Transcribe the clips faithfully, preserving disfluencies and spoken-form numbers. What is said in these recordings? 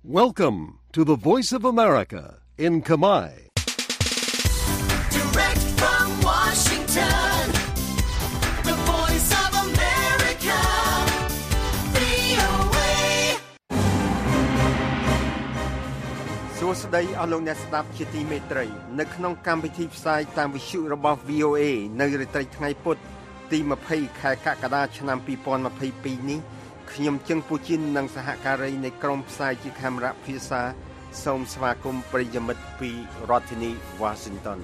Welcome to the Voice of America in Khmer. Direct from Washington, the Voice of America, វី អូ เอសួស្តីអស់លោកអ្នកស្ដាប់ជាទីមេត្រីនៅក្នុងកម្មវិធីផ្សាយតាមវិទ្យុរបស់ វី អូ เอ នៅរាត្រីថ្ងៃពុធទីยี่สิบខែកក្កដាឆ្នាំยี่สิบยี่สิบสองនេះខ្ញុំជឹងពូជីននិងសហការីនៃក្រុមផ្សាយជាកាមេរ៉ាភាសាសូមស្វាគមន៍ប្រិយមិត្តពីរដ្ឋធានី Washington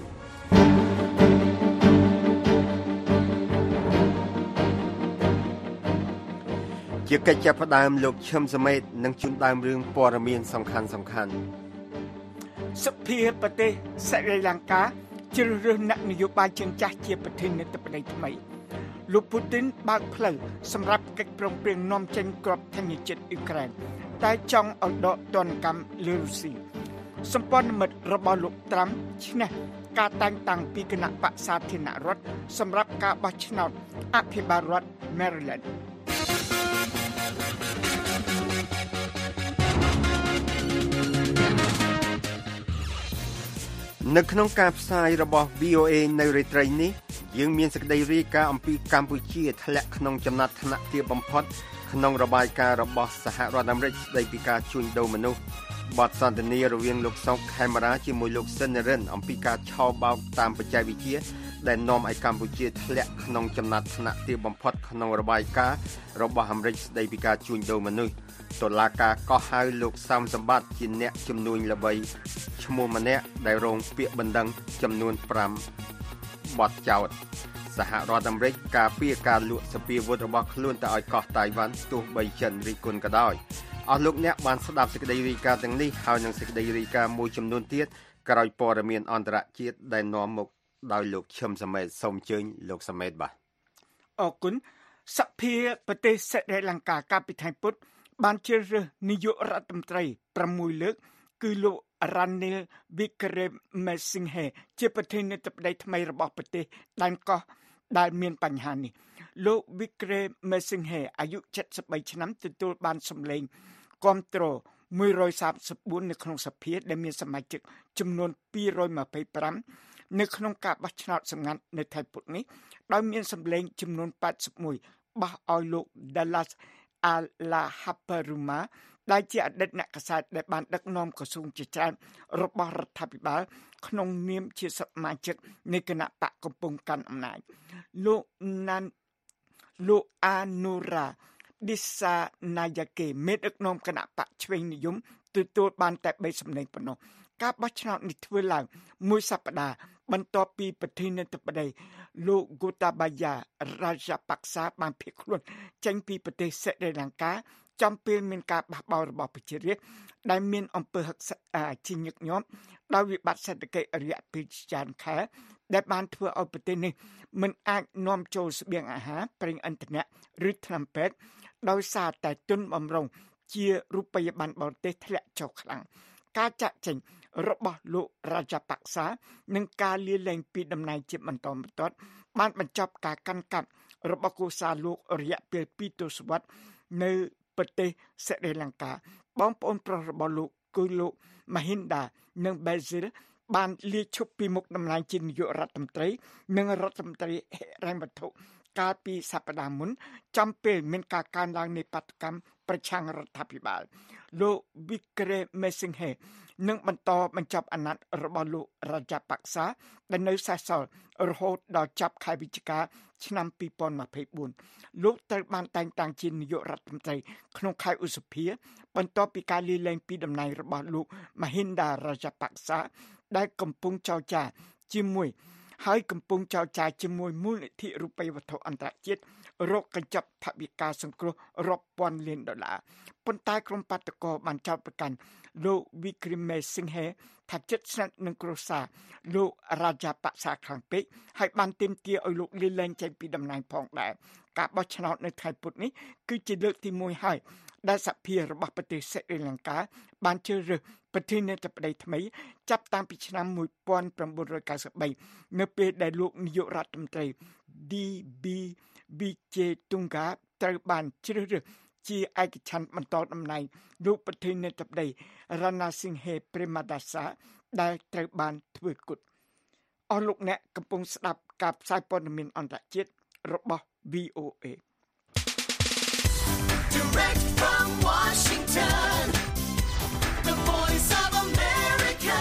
ជាកិច្ចចាប់ផ្ដើមលោកឈឹមសមេតនឹងជូនដើមរឿងព័ត៌មានសំខាន់សំខាន់សភាប្រទេសស្រីលង្កាជ្រើសរើសអ្នកនយោបាយជើងចាស់ជាប្រធានាធិបតីថ្មីលោកពូទីនបើកផ្លូវសម្រាប់កិច្ចព្រមព្រៀងនាំចេញគ្រាប់ធញ្ញជាតិអ៊ុយក្រែនតែចង់ឲ្យដកទណ្ឌកម្មលើរុស្ស៊ីសម្ព័ន្ធមិត្តរបស់លោកត្រាំឈ្នះការតែងតាំងពីគណៈបក្សសាធារណរដ្ឋសម្រាប់ការបោះឆ្នោតអភិបាលរដ្ឋ Maryland នៅក្នុងការផ្សាយរបស់ វី អូ เอ នៅរាត្រីនេះយើងមានសេចក្តីរាយការណ៍អំពីកម្ពុជាធ្លាក់ក្នុងចំណាត់ថ្នាក់ទាបបំផុតក្នុងរបាយការណ៍របស់សហរដ្ឋអាមេរិកស្តីពីការជួញដូរមនុស្សបទសន្ទនារវាងលោកសុកខេមរាជាមួយលោកស៊ិននរិនអំពីការឆោបោកតាមបច្ចេកវិទ្យាដែលនាំឲ្យកម្ពុជាធ្លាក់ក្នុងចំណាត់ថ្នាក់ទាបបំផុតក្នុងរបាយការណ៍របស់អាមេរិកស្តីពីការជួញដូរមនុស្សតុលាការកោះហៅលោកសាមសម្បត្តិជាអ្នកជំនួញល្បីឈ្មោះម្នាក់ដែលរងពាក្យបណ្ដឹងចំនួនប្រាំបទចោទសហរដ្ឋអាមេរិកការពារការលក់សពាវុធរបស់ខ្លួនទៅឲ្យកោះតៃវ៉ាន់ទោះបីចិនរិះគន់ក៏ដោយអស់លោកអ្នកបានស្ដាប់សេចក្តីរាយការណ៍ទាំងនេះហើយនឹងសេចក្តីរាយការណ៍មួយចំនួនទៀតក្រោយព័ត៌មានអន្តរជាតិដែលនាំមកដោយលោកឈឹមសមេតសូមអញ្ជើញលោកសមេតបាទអរគុណសភាប្រទេសស្រីលង្កាកាលពីថ្ងៃពុធបានជ្រើសរើសនាយករដ្ឋមន្ត្រីប្រាំមួយលើកគឺលោក Ranil Wickremesinghe ជាប្រធានាធិបតីថ្មីរបស់ប្រទេសដែនកោះដែលមានបញ្ហានេះលោក Wickremesinghe អាយុเจ็ดสิบสามឆ្នាំទទួលបានសម្លេងគាំទ្រមួយរយសាមសិបបួននៅក្នុងសភាដែលមានសមាជិកចំនួនពីររយម្ភៃប្រាំនៅក្នុងការបោះឆ្នោតសម្ងាត់នៅថ្ងៃពុធនេះដោយមានសម្លេងចំនួនแปดสิบเอ็ดបោះឲ្យលោក Dallas Alahaparuma ដែលជាអតីតអ្នកកាសែតដែលបានដឹកនាំក្រសួងជាច្រើនរបស់រដ្ឋាភិបាលក្នុងនាមជាសមាជិកនៃគណៈបកកំពុងកាន់អំណាចលោកណានលោកអានូរ៉ាឌីសាណាយ៉ាកេមេដឹកនាំគណៈបកឆ្វេងនិយមទទួលបានតែបីសំឡេងប៉ុណ្ណោះការបោះឆ្នោតនេះធ្វើឡើងមួយសប្តាហ៍បន្ទាប់ពីប្រធានាធិបតីលោក Gotabaya Rajapaksa បានភៀសខ្លួនចេញពីប្រទេសស្រីលង្កាចំពេលមានការបះបោររបស់ប្រជារាស្ត្រដែលមានអំពើហិង្សាជាញឹកញាប់ដោយវិបត្តិសេដ្ឋកិច្ចរយៈពេលច្រើនខែដែលបានធ្វើឲ្យប្រទេសនេះមិនអាចនាំចូលស្បៀងអាហារប្រេងឥន្ធនៈឬថ្នាំពេទ្យដោយសារតែទុនបម្រុងជារូបិយប័ណ្ណបរទេសធ្លាក់ចុះខ្លាំងការចាក់ចេញរបស់លោករ៉ាយ៉ាប៉ាក់សានិងការលាលែងពីតំណែងជាបន្តបន្ទាប់បានបញ្ចប់ការកាន់កាប់របស់គូសារលោករយៈពេលពីរទសវត្សរ៍នៅប្រទេសស្រីលង្កាបងប្អូនប្រុសរបស់លោកគឺលោក Mahinda និង Basil បានលាឈប់ពីមុខតំណែងជានាយករដ្ឋមន្ត្រីនិងរដ្ឋមន្ត្រីហិរញ្ញវត្ថុកាលពីសប្តាហ៍មុនចំពេលមានការកើនឡើងនៃបាតុកម្មប្រឆាំងរដ្ឋាភិបាលលោក Wickremesinghe នឹងបន្តបញ្ចប់អាណត្តិរបស់លោករ៉ាយ៉ាប៉ាក់សាដែលនៅសេសសល់រហូតដល់ចប់ខែវិច្ឆិកាឆ្នាំពីរពាន់ម្ភៃបួនលោកត្រូវបានតែងតាំងជានាយករដ្ឋមន្ត្រីក្នុងខែឧសភាបន្ទាប់ពីការលាលែងពីតំណែងរបស់លោក Mahinda Rajapaksa ដែលកំពុងចរចាជាមួយហើយកំពុងចរចាជាមួយមូលនិធិរូបិយវត្ថុអន្តរជាតិរកកញ្ចប់ថវិកាសង្គ្រោះរាប់ពាន់លានដុល្លារប៉ុន្តែក្រុមបាតកោបានចោទប្រកាន់លោក Wickremesinghe ថាជិតស្និទ្ធនឹងគ្រួសារលោករ៉ាយ៉ាប៉ាក់សាខ្លាំងពេកហើយបានទាមទារឲ្យលោកលាលែងចេញពីតំណែងផងដែរការបោះឆ្នោតនៅថ្ងៃពុធនេះគឺជាលើកទីមួយហើយដែលសភារបស់ប្រទេសស្រីលង្កាបានជ្រើសរើសប្រធានាធិបតីថ្មីចាប់តាំងពីឆ្នាំmột nghìn chín trăm chín mươi baនៅពេលដែលលោកនាយករដ្ឋមន្ត្រី ឌី ប៊ី វី ជេ តុងហ្កាត្រូវបានជ្រើសរើសជាឯកច្ឆន្ទបន្តតំណែងលោកប្រធានាធិបតី Rana Singhe Premadasa ដែលត្រូវបានធ្វើគុតអស់លោកអ្នកកំពុងស្ដាប់ការផ្សាយព័ត៌មានអន្តរជាតិរបស់ V O A Direct from Washington, the voice of America,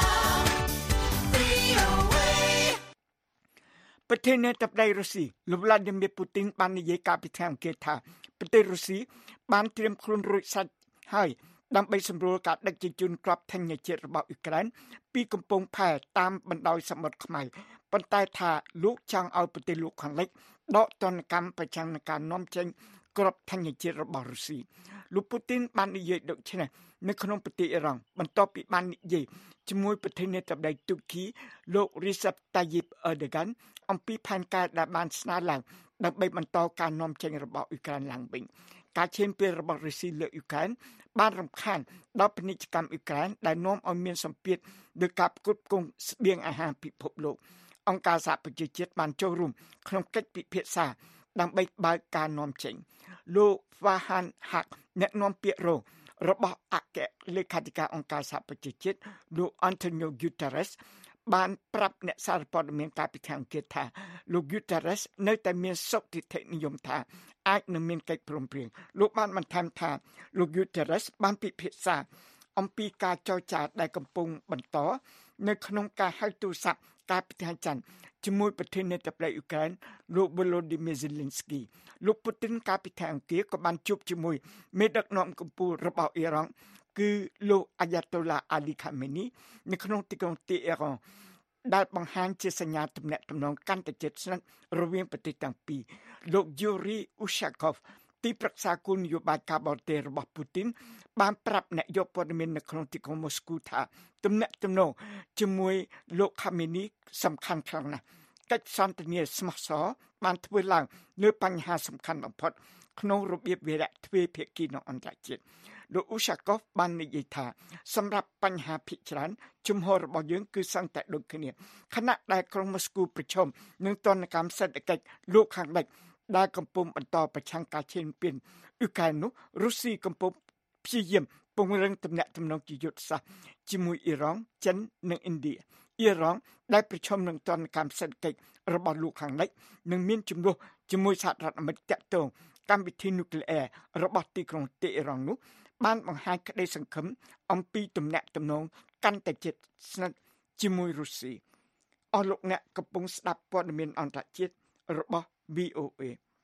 V O A. ប្រធានាធិបតីរុស្ស៊ីលោក Vladimir Putin បាននិយាយកាលពីថ្ងៃអង្គារថាប្រទេសរុស្ស៊ីបានត្រៀមខ្លួនរួចស្រេចហើយដើម្បីសម្រួលការដឹកជញ្ជូនគ្រាប់ធញ្ញជាតិរបស់អ៊ុយក្រែនពីកំពង់ផែតាមបណ្ដោយសមុទ្រខ្មៅប៉ុន្តែថាលោកចង់ឲ្យប្រទេសលោកខាងលិចដកទណ្ឌកម្មប្រចាំនឹងការនាំចេញគ្រាប់ធញ្ញជាតិរបស់រុស្ស៊ីលោកពូទីនបាននិយាយដូចនេះនៅក្នុងប្រទេសអ៊ីរ៉ង់បន្ទាប់ពីបាននិយាយជាមួយប្រធានាធិបតីទូគីលោក Recep Tayyip Erdogan អំពីផែនការដែលបានស្នើឡើងដើម្បីបន្តការនាំចេញរបស់អ៊ុយក្រែនឡើងវិញការឈានពេលរបស់រុស្ស៊ីលើអ៊ុយក្រែនបានរំខានដល់ពាណិជ្ជកម្មអ៊ុយក្រែនដែលនាំឲ្យមានសម្ពាធលើការផ្គត់ផ្គង់ស្បៀងអាហារពិភពលោកអង្គការសហប្រជាជាតិបានចូលរួមក្នុងកិច្ចពិភាក្សាដើម្បីបើកការនាំចេញលោក Farhan Haq អ្នកនាំពាក្យរងរបស់អគ្គលេខាធិការអង្គការសហប្រជាជាតិលោក Antonio Guterres បានប្រាប់អ្នកសារព័ត៌មានកាលពីថ្ងៃអង្គារថាលោក Guterres នៅតែមានសុខទិដ្ឋិនិយមថាអាចនឹងមានកិច្ចព្រមព្រៀងលោកបានបន្ថែមថាលោក Guterres បានពិភាក្សាអំពីការចរចាដែលកំពុងបន្តនៅក្នុងការហៅទូរស័ព្ទកាលពីថ្ងៃច័ន្ទជាមួយប្រធានាធិបតីអ៊ុយក្រែនលោក Volodymyr Zelensky លោកពូទីនកាលពីថ្ងៃអង្គារក៏បានជួបជាមួយមេដឹកនាំកម្ពុជារបស់អ៊ីរ៉ង់គឺលោក Ayatollah Ali Khamenei នៅក្នុងទីក្រុងទីអ៊ីរ៉ង់ដែលបង្ហាញជាសញ្ញាទំនាក់ទំនងកាន់តែជិតស្និទ្ធរវាងប្រទេសទាំងពីរលោក Yuri Ushakov ទីប្រឹក្សាគោលនយោបាយការបរទេសរបស់ពូទីនបានប្រាប់អ្នកយកព័ត៌មាននៅក្នុងទីក្រុងម៉ូស្គូថាទំនាក់ទំនងជាមួយលោក Khamenei សំខាន់ខ្លាំងណាស់កិច្ចសន្ទនាស្មោះសរបានធ្វើឡើងលើបញ្ហាសំខាន់បំផុតក្នុងរបៀបវិរៈទ្វេភាគីនិងអន្តរជាតិលោក Ushakov បាននិយាយថាសម្រាប់បញ្ហាភាគច្រើនជំហររបស់យើងគឺសឹងតែដូចគ្នាខណៈដែលក្រុងម៉ូស្គូប្រឈមនឹងទណ្ឌកម្មសេដ្ឋកិច្ចលោកខាងលិចដែលកំពុងបន្តប្រឆាំងការឈានពានអ៊ុយក្រែននោះរុស្ស៊ីកំពុងព្យាយាមពង្រឹងទំនាក់ទំនងជាយុទ្ធសាស្ត្រជាមួយអ៊ីរ៉ង់ចិននិងឥណ្ឌាអ៊ីរ៉ង់ដែលប្រឈមនឹងទណ្ឌកម្មសេដ្ឋកិច្ចរបស់លោកខាងលិចនិងមានជំនួសជាមួយសហរដ្ឋអាមេរិកតាក់ទងកម្មវិធីនុយក្លេអ៊ែររបស់ទីក្រុងទីអ៊ីរ៉ង់នោះបានបង្ហាញក្តីសង្ឃឹមអំពីទំនាក់ទំនងកាន់តែជិតស្និទ្ធជាមួយរុស្ស៊ីអស់លោកអ្នកកំពុងស្ដាប់ព័ត៌មានអន្តរជាតិរបស់ V O A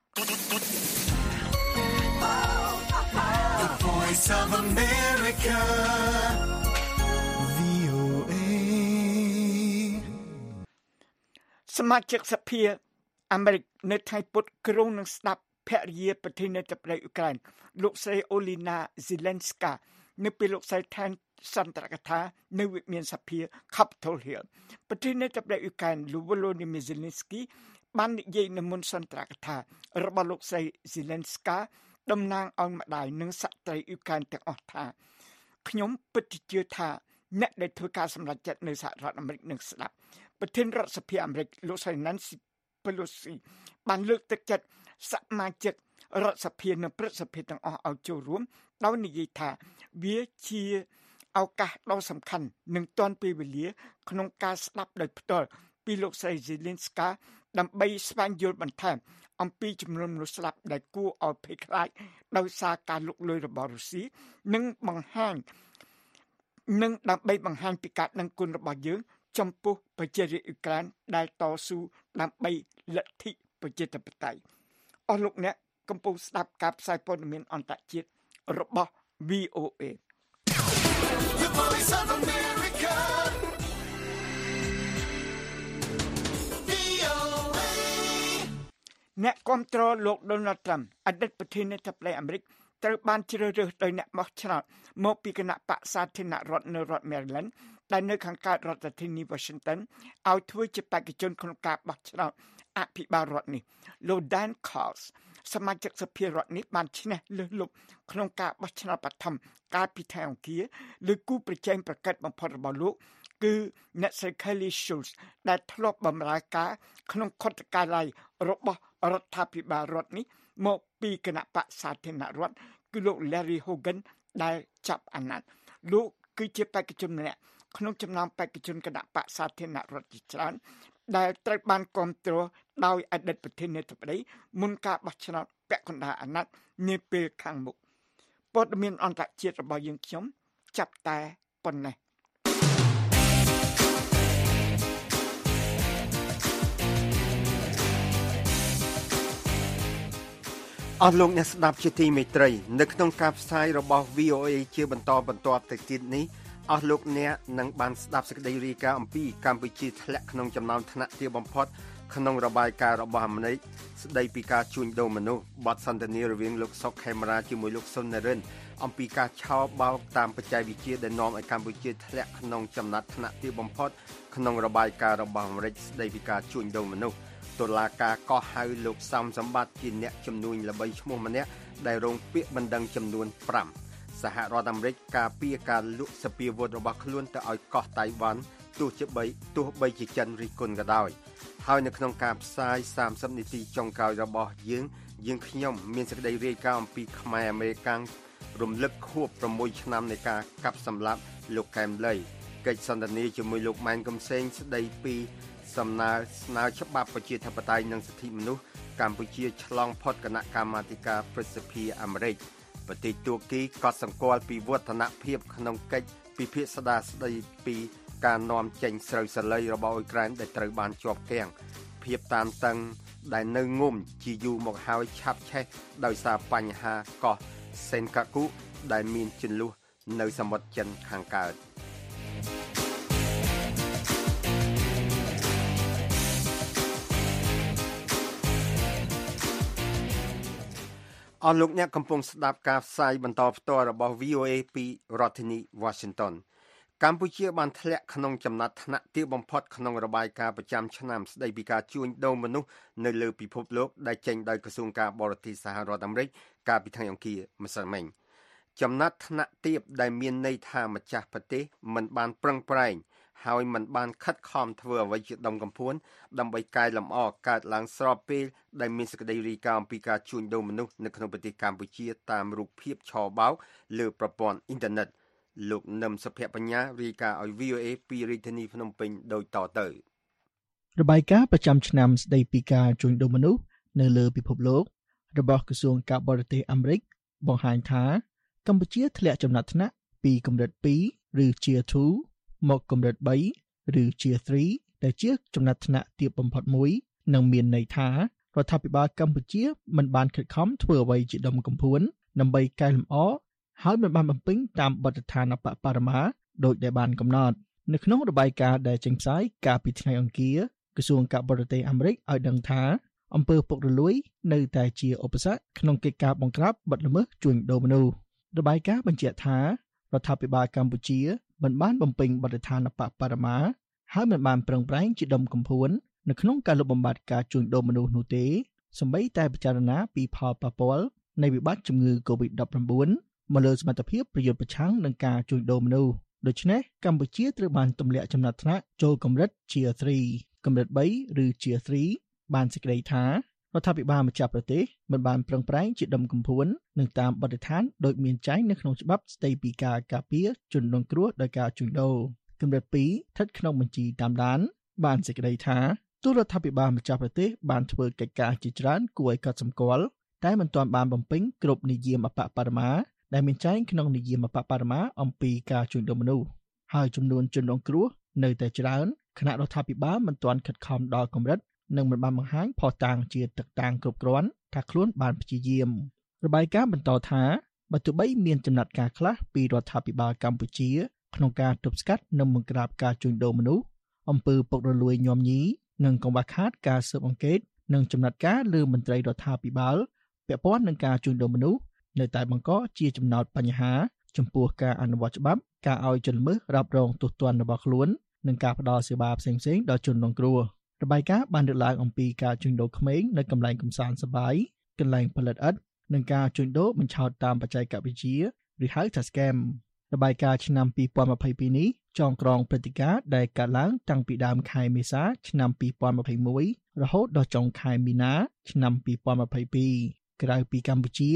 The voice of America, V O A. សមាជិកសភាអាមេរិកនៅថ្ងៃពុធក្រុងនឹងស្ដាប់ភរិយាប្រធានាធិបតីអ៊ុយក្រែនលោកស្រី Olena Zelenska នៅពេលលោកស្រីថែនសន្ទរកថានៅវិមានសភា Capitol Hill ប្រធានាធិបតីអ៊ុយក្រែនលោក Volodymyr Zelensky បាននិយាយនៅមុនសន្ទរកថារបស់លោកស្រី Zelenska តំណាងឲ្យម្ដាយនិងស្ត្រីអ៊ុយក្រែនទាំងអស់ថាខ្ញុំពិតជាជឿថាអ្នកដែលធ្វើការសម្រេចចិត្តនៅសហរដ្ឋអាមេរិកនឹងស្ដាប់ប្រធានរដ្ឋសភាអាមេរិកលោកស្រី Nancy Pelosi បានលើកទឹកចិត្តសមាជិករដ្ឋសភានិងព្រឹទ្ធសភាទាំងអស់ឲ្យចូលរួមដោយនិយាយថាវាជាឱកាសដ៏សំខាន់និងទាន់ពេលវេលាក្នុងការស្ដាប់ដោយផ្ទាល់ពីលោកស្រី Zelenska ដើម្បីស្វែងយល់បន្ថែមអំពីចំនួនមនុស្សស្លាប់ដែលគួរឲ្យភ័យខ្លាចដោយសារការលុកលុយរបស់រុស្ស៊ីនិងបង្ហាញនិងដើម្បីបង្ហាញពីការដឹងគុណរបស់យើងចំពោះប្រជារាស្ត្រអ៊ុយក្រែនដែលតស៊ូដើម្បីលទ្ធិប្រជាធិបតេយ្យអស់លោកអ្នកកំពុងស្ដាប់ការផ្សាយព័ត៌មានអន្តរជាតិរបស់ V O A The voice of America, V O A. អ្នកគាំទ្រលោក Donald Trump អតីតប្រធានាធិបតីអាមេរិកត្រូវបានជ្រើសរើសដោយអ្នកបោះឆ្នោតមកពីគណៈបក្សសាធារណរដ្ឋនៅរដ្ឋ Maryland ដែលនៅខាងកើតរដ្ឋធានី Washington ឲ្យធ្វើជាបេក្ខជនក្នុងការបោះឆ្នោតអភិបាលរដ្ឋនេះលោក Dan Cox សមាជិកសភារដ្ឋនេះបានឈ្នះលើសលប់ក្នុងការបោះឆ្នោតបឋមកាលពីថ្ងៃអង្គារលើគូប្រជែងប្រកបបំផុតរបស់លោកគឺអ្នកស្រី Kelly Schultz ដែលធ្លាប់បម្រើការក្នុងខុទ្ទកាល័យរបស់រដ្ឋាភិបាលរដ្ឋនេះមកពីគណៈបក្សសាធារណរដ្ឋគឺលោក Larry Hogan ដែលចាប់អាណត្តិលោកគឺជាបេក្ខជនម្នាក់ក្នុងចំណោមបេក្ខជនគណៈបកសាធារណរដ្ឋជាច្រើនដែលត្រូវបានគាំទ្រដោយអតីតប្រធានាធិបតីមុនការបោះឆ្នោតពាក់កណ្ដាលអាណត្តិនាពេលខាងមុខព័ត៌មានអន្តរជាតិរបស់យើងខ្ញុំចាប់តែប៉ុណ្ណេះអស់លោកអ្នកស្ដាប់ជាទីមេត្រីនៅក្នុងការផ្សាយរបស់ វី អូ អេ ជាបន្តបន្ទាប់ទៅទៀតនេះអស់លោកអ្នកនឹងបានស្ដាប់សេចក្តីរាយការណ៍អំពីកម្ពុជាធ្លាក់ក្នុងចំណោមថ្នាក់ទាបបំផុតក្នុងរបាយការណ៍របស់អាមេរិកស្ដីពីការជួញដូរមនុស្សបទសន្ទនារវាងលោកសុកខេមរាជាមួយលោកសុននរិនអំពីការឆោបោកតាមបច្ចេកវិទ្យាដែលនាំឲ្យកម្ពុជាធ្លាក់ក្នុងចំណាត់ថ្នាក់ទាបបំផុតក្នុងរបាយការណ៍របស់អាមេរិកស្ដីពីការជួញដូរមនុស្សតុលាការកោះហៅលោកសំសម្បត្តិជាអ្នកជំនួញល្បីឈ្មោះម្នាក់ដែលរងពាក្យបណ្ដឹងចំនួនប្រាំសហរដ្ឋអាមេរិកការពារការលក់សពាវុធរបស់ខ្លួនទៅឲ្យកោះតៃវ៉ាន់ទោះជាបីទោះបីជាចិនរិះគន់ក៏ដោយហើយនៅក្នុងការផ្សាយសាមសិបនាទីចុងក្រោយរបស់យើងយើងខ្ញុំមានសេចក្តីរាយការណ៍អំពីខ្មែរអាមេរិកាំងរំលឹកខួបប្រាំមួយឆ្នាំនៃការកាប់សម្លាប់លោកកែមលីកិច្ចសន្ទនាជាមួយលោកម៉ែនកំសែងស្ដីពីសំណើស្នើច្បាប់ប្រជាធិបតេយ្យនិងសិទ្ធិមនុស្សកម្ពុជាឆ្លងផុតគណៈកម្មាធិការព្រឹទ្ធសភាអាមេរិកប្រទេសទួរគីក៏សម្គាល់ពីវឌ្ឍនភាពក្នុងកិច្ចពិភាក្សាស្ដីពីការនាំចេញស្រូវសាលីរបស់អ៊ុយក្រែនដែលត្រូវបានជាប់គាំងភាពតានតឹងដែលនៅងុំជាយូរមកហើយឆាប់ឆេះដោយសារបញ្ហាកោះសេនកាគូដែលមានជន្លោះនៅសមុទ្រចិនខាងកើតអស់លោកអ្នកកំពុងស្ដាប់ការផ្សាយបន្តផ្ទាល់របស់ វី អូ អេ ពីរដ្ឋធានី Washington កម្ពុជាបានធ្លាក់ក្នុងចំណាត់ថ្នាក់ទាបបំផុតក្នុងរបាយការណ៍ប្រចាំឆ្នាំស្ដីពីការជួញដូរមនុស្សនៅលើពិភពលោកដែលចេញដោយក្រសួងការបរទេសសហរដ្ឋអាមេរិកកាលពីថ្ងៃអង្គារម្សិលមិញចំណាត់ថ្នាក់ទាបដែលមានន័យថាម្ចាស់ប្រទេសមិនបានប្រឹងប្រែងហើយមិនបានខិតខំធ្វើអ្វីជាដុំកំភួនដើម្បីកែលម្អកើតឡើងស្របពេលដែលមានសេចក្តីរាយការណ៍អំពីការជួញដូរមនុស្សនៅក្នុងប្រទេសកម្ពុជាតាមរូបភាពឆបោកលើប្រព័ន្ធអ៊ីនធឺណិតលោកនឹមសុភបញ្ញារាយការណ៍ឲ្យ វី អូ អេ ពីរាជធានីភ្នំពេញដូចតទៅរបាយការណ៍ប្រចាំឆ្នាំស្ដីពីការជួញដូរមនុស្សនៅលើពិភពលោករបស់ក្រសួងការបរទេសអាមេរិកបង្ហាញថាកម្ពុជាធ្លាក់ចំណាត់ថ្នាក់ពីកម្រិតពីរឬ Tier two មកកម្រិតបីឬ Tier three ដែលជាចំណាត់ថ្នាក់ទាបបំផុតមួយនិងមានន័យថារដ្ឋាភិបាលកម្ពុជាមិនបានខិតខំធ្វើអ្វីជាដុំកំភួនដើម្បីកែលម្អហើយមិនបានបំពេញតាមបទដ្ឋានអបបរមាដោយដែលបានកំណត់នៅក្នុងរបាយការណ៍ដែលចេញផ្សាយកាលពីថ្ងៃអង្គារក្រសួងការបរទេសអាមេរិកឲ្យដឹងថាអំពើពុករលួយនៅតែជាឧបសគ្គក្នុងកិច្ចការបង្ក្រាបបទល្មើសជួញដូរមនុស្សរបាយការណ៍បញ្ជាក់ថារដ្ឋាភិបាលកម្ពុជាមិនបានបំពេញបទដ្ឋានអបបរមាហើយមិនបានប្រឹងប្រែងជាដុំកំភួននៅក្នុងការលុបបំបាត់ការជួញដូរមនុស្សនោះទេសូម្បីតែពិចារណាពីផលប៉ះពាល់នៃវិបត្តិជំងឺ COVID nineteen មកលើសមត្ថភាពប្រយុទ្ធប្រឆាំងនឹងការជួញដូរមនុស្សដូច្នេះកម្ពុជាត្រូវបានទម្លាក់ចំណាត់ថ្នាក់ចូលកម្រិត Tier three កម្រិតបីឬ Tier three បានសេចក្តីថារដ្ឋាភិបាលម្ចាស់ប្រទេសមិនបានប្រឹងប្រែងជាដុំកំភួននឹងតាមបទដ្ឋានដោយមានចែងនៅក្នុងច្បាប់ស្តីពីការការពារជនរងគ្រោះដោយការជួញដូរកម្រិតពីរស្ថិតក្នុងបញ្ជីតាមដានបានសេចក្តីថាទូតរដ្ឋាភិបាលម្ចាស់ប្រទេសបានធ្វើកិច្ចការជាច្រើនគួរឲ្យកត់សម្គាល់តែមិនទាន់បានបំពេញគ្រប់និយមអបបរមាដែលមានចែងក្នុងនិយមអបបរមាអំពីការជួញដូរមនុស្សហើយចំនួនជនរងគ្រោះនៅតែច្រើនគណៈរដ្ឋាភិបាលមិនទាន់ខិតខំដល់កម្រិតនិងមិនបានបង្ហាញផុសតាងជាទឹកតាំងគ្រប់គ្រាន់ថាខ្លួនបានព្យាយាមរបាយការណ៍បន្តថាបើទោះបីមានចំណាត់ការខ្លះពីរដ្ឋាភិបាលកម្ពុជាក្នុងការទប់ស្កាត់និងបង្ក្រាបការជួញដូរមនុស្សអំពើពុករលួយញោមញីនិងកង្វះខាតការស៊ើបអង្កេតនិងចំណាត់ការលើមន្ត្រីរដ្ឋាភិបាលពាក់ព័ន្ធនឹងការជួញដូរមនុស្សនៅតែបង្កជាចំណោទបញ្ហាចំពោះការអនុវត្តច្បាប់ការឲ្យជនល្មើសរ៉ាប់រងទោសទណ្ឌរបស់ខ្លួននិងការផ្តល់សេវាផ្សេងៗដល់ជនរងគ្រោះរបាយការណ៍បានលើកឡើងអំពីការជួញដូរក្មេងនៅកន្លែងកម្សាន្តសប្បាយកន្លែងផលិតឥដ្ឋនិងការជួញដូរបញ្ឆោតតាមបច្ចេកវិទ្យាឬហៅថា scam របាយការណ៍ឆ្នាំtwenty twenty-twoនេះចងក្រងព្រឹត្តិការណ៍ដែលកើតឡើងតាំងពីដើមខែមេសាឆ្នាំtwenty twenty-oneរហូតដល់ចុងខែមីនាឆ្នាំtwenty twenty-twoក្រៅពីកម្ពុជា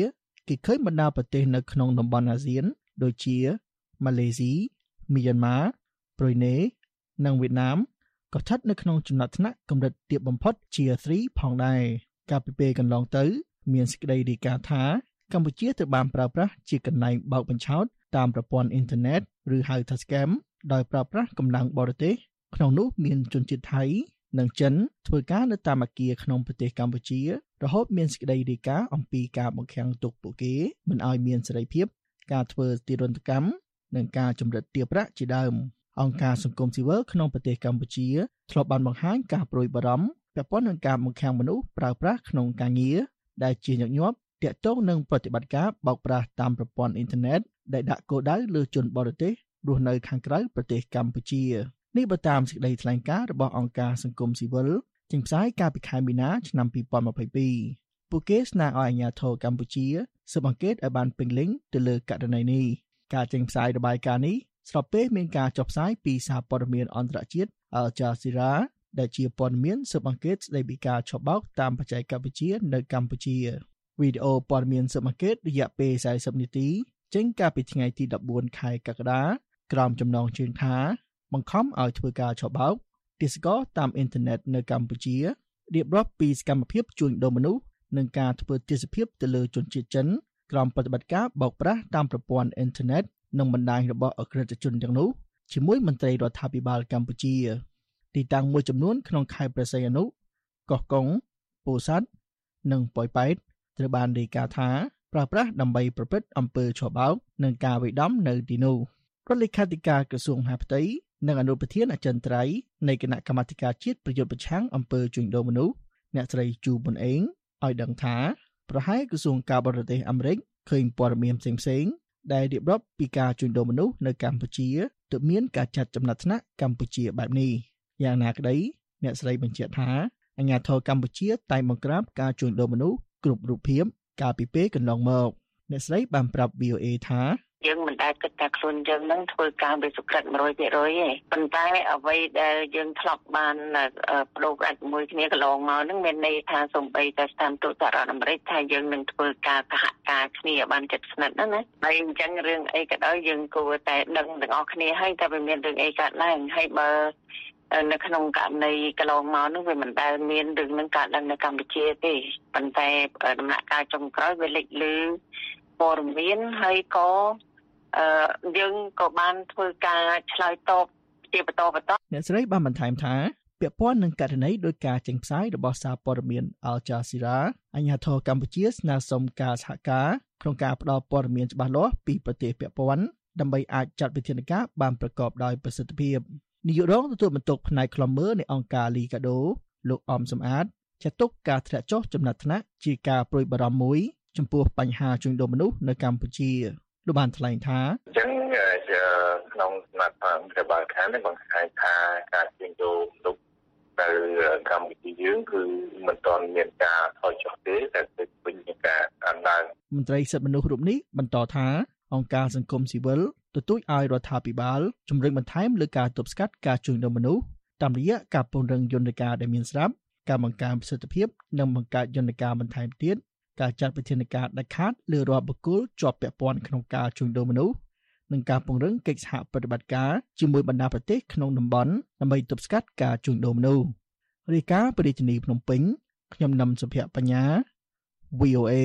គេឃើញបណ្ដាប្រទេសនៅក្នុងតំបន់អាស៊ានដូចជាម៉ាឡេស៊ីមីយ៉ាន់ម៉ាប្រុយណេនិងវៀតណាមក៏ស្ថិតនៅក្នុងចំណាត់ថ្នាក់កម្រិតទាបបំផុត Tier 3 ផងដែរកាលពីពេលកន្លងទៅមានសេចក្តីរាយការណ៍ថាកម្ពុជាត្រូវបានប្រើប្រាស់ជាកន្លែងបោកបញ្ឆោតតាមប្រព័ន្ធអ៊ីនធឺណិតឬហៅថា scam ដោយប្រើប្រាស់កម្លាំងបរទេសក្នុងនោះមានជនជាតិថៃនិងចិនធ្វើការនៅតាមអគារក្នុងប្រទេសកម្ពុជារហូតមានសេចក្តីរាយការណ៍អំពីការបង្ខាំងទុកពួកគេមិនឲ្យមានសេរីភាពការធ្វើទារុណកម្មនិងការចម្រិតទារប្រាក់ជាដើមអង្គការសង្គមស៊ីវិលក្នុងប្រទេសកម្ពុជាធ្លាប់បានបង្ហាញការព្រួយបារម្ភពាក់ព័ន្ធនឹងការបង្ខាំងមនុស្សប្រើប្រាស់ក្នុងការងារដែលជាញឹកញាប់ទាក់ទងនឹងប្រតិបត្តិការបោកប្រាស់តាមប្រព័ន្ធអ៊ីនធឺណិតដែលដាក់គោលដៅលើជនបរទេសរស់នៅខាងក្រៅប្រទេសកម្ពុជានេះបើតាមសេចក្តីថ្លែងការណ៍របស់អង្គការសង្គមស៊ីវិលចេញផ្សាយកាលពីខែមីនាឆ្នាំពីរពាន់ម្ភៃពីរពួកគេស្នើឲ្យអាជ្ញាធរកម្ពុជាស៊ើបអង្កេតឲ្យបានពេញលេញទៅលើករណីនេះការចេញផ្សាយរបាយការណ៍នេះស្របពេលមានការចុះផ្សាយពីសារព័ត៌មានអន្តរជាតិ Al Jazeera ដែលជាព័ត៌មានស៊ើបអង្កេតស្តីពីការឆបោកតាមបច្ចេកវិទ្យានៅកម្ពុជាវីដេអូព័ត៌មានស៊ើបអង្កេតរយៈពេលสี่สิบនាទីចេញកាលពីថ្ងៃទីដប់បួនខែកក្កដាក្រោមចំណងជើងថាបង្ខំឲ្យធ្វើការឆបោកទេសចរតាមអ៊ីនធឺណិតនៅកម្ពុជារៀបរាប់ពីសកម្មភាពជួញដូរមនុស្សនិងការធ្វើទេសភាពទៅលើជនជាតិចិនក្រោមប្រតិបត្តិការបោកប្រាស់តាមប្រព័ន្ធអ៊ីនធឺណិតនិងបណ្ដាញរបស់អក្រិតជនទាំងនោះជាមួយមន្ត្រីរដ្ឋាភិបាលកម្ពុជាទីតាំងមួយចំនួនក្នុងខេត្តព្រះសីហនុកោះកុងពោធិ៍សាត់និងប៉ោយប៉ែតត្រូវបានរាយការណ៍ថាប្រើប្រាស់ដើម្បីប្រព្រឹត្តអំពើឆបោកនិងការវាយដំនៅទីនោះរដ្ឋលេខាធិការក្រសួងមហាផ្ទៃនិងអនុប្រធានអចិន្ត្រៃយ៍នៃគណៈកម្មាធិការជាតិប្រយុទ្ធប្រឆាំងអំពើជួញដូរមនុស្សអ្នកស្រីជូប៊ុនអេងឲ្យដឹងថាប្រហែលក្រសួងការបរទេសអាមេរិកឃើញព័ត៌មានផ្សេងៗដែលរៀបរាប់ពីការជួញដូរមនុស្សនៅកម្ពុជាទើបមានការចាត់ចំណាត់ថ្នាក់កម្ពុជាបែបនេះយ៉ាងណាក្តីអ្នកស្រីបញ្ជាក់ថាអាជ្ញាធរកម្ពុជាតែងបង្ក្រាបការជួញដូរមនុស្សគ្រប់រូបភាពកាលពីពេលកន្លងមកអ្នកស្រីបានប្រាប់ វី អូ អេ ថាយើងមិនដែលគិតថាខ្លួនយើងនឹងធ្វើការវិសុក្រិត one hundred percent ទេប៉ុន្តែអ្វីដែលយើងធ្លាប់បានបដូរប្រាច់ជាមួយគ្នាកន្លងមកនឹងមានន័យថាសូម្បីតែស្ថានទូតសហរដ្ឋអាមេរិកថាយើងនឹងធ្វើការសហការគ្នាបានជិតស្និទ្ធណាណាហើយអញ្ចឹងរឿងអីក៏ដោយយើងគួរតែដឹងទាំងអស់គ្នាហើយតែវាមានរឿងអីកើតឡើងហើយបើនៅក្នុងករណីកន្លងមកនោះវាមិនដែលមានរឿងនឹងកើតឡើងនៅកម្ពុជាទេប៉ុន្តែដំណាក់កាលចុងក្រោយវាលេចលឺព័ត៌មានហើយក៏អឺយើងក៏បានធ្វើការឆ្លើយតបជាបន្តបន្តអ្នកស្រីបានបន្ថែមថាពាក់ព័ន្ធនឹងករណីដោយការចេញផ្សាយរបស់សារព័ត៌មាន Al Jazeera អាជ្ញាធរកម្ពុជាស្នើសុំការសហការក្នុងការផ្តល់ព័ត៌មានច្បាស់លាស់ពីប្រទេសពាក់ព័ន្ធដើម្បីអាចចាត់វិធានការបានប្រកបដោយប្រសិទ្ធភាពនាយករងទទួលបន្ទុកផ្នែកខ្លំមើលនៃអង្គការ Liga do លោកអំសំអាតចាត់ទុកការធ្លាក់ចុះចំណាត់ថ្នាក់ជាការព្រួយបារម្ភមួយចំពោះបញ្ហាជួញដូរមនុស្សនៅកម្ពុជាលោកបានថ្លែងថាអញ្ចឹងក្នុងស្មាតហ្វូនរបស់ខាងនេះបង្ហាញថាការជួញដូរមនុស្សនៅកម្ពុជាយើងគឺមិនទាន់មានការថយចុះទេតែគឺពេញនឹងការកើនឡើងមន្ត្រីសិទ្ធិមនុស្សរូបនេះបន្តថាអង្គការសង្គមស៊ីវិលទទូចឲ្យរដ្ឋាភិបាលជំរុញបន្ថែមលើការទប់ស្កាត់ការជួញដូរមនុស្សតាមរយៈការពង្រឹងយន្តការដែលមានស្រាប់ការបង្កើនប្រសិទ្ធភាពនិងបង្កើតយន្តការបន្ថែមទៀតការចាត់វិធានការដាច់ខាតលើរាល់បុគ្គលជាប់ពាក់ព័ន្ធក្នុងការជួញដូរមនុស្សនិងការពង្រឹងកិច្ចសហប្រតិបត្តិការជាមួយបណ្ដាប្រទេសក្នុងតំបន់ដើម្បីទប់ស្កាត់ការជួញដូរមនុស្សរាយការណ៍ពីរាជធានីភ្នំពេញខ្ញុំនឹមសុភ័ក្របញ្ញា វី អូ អេ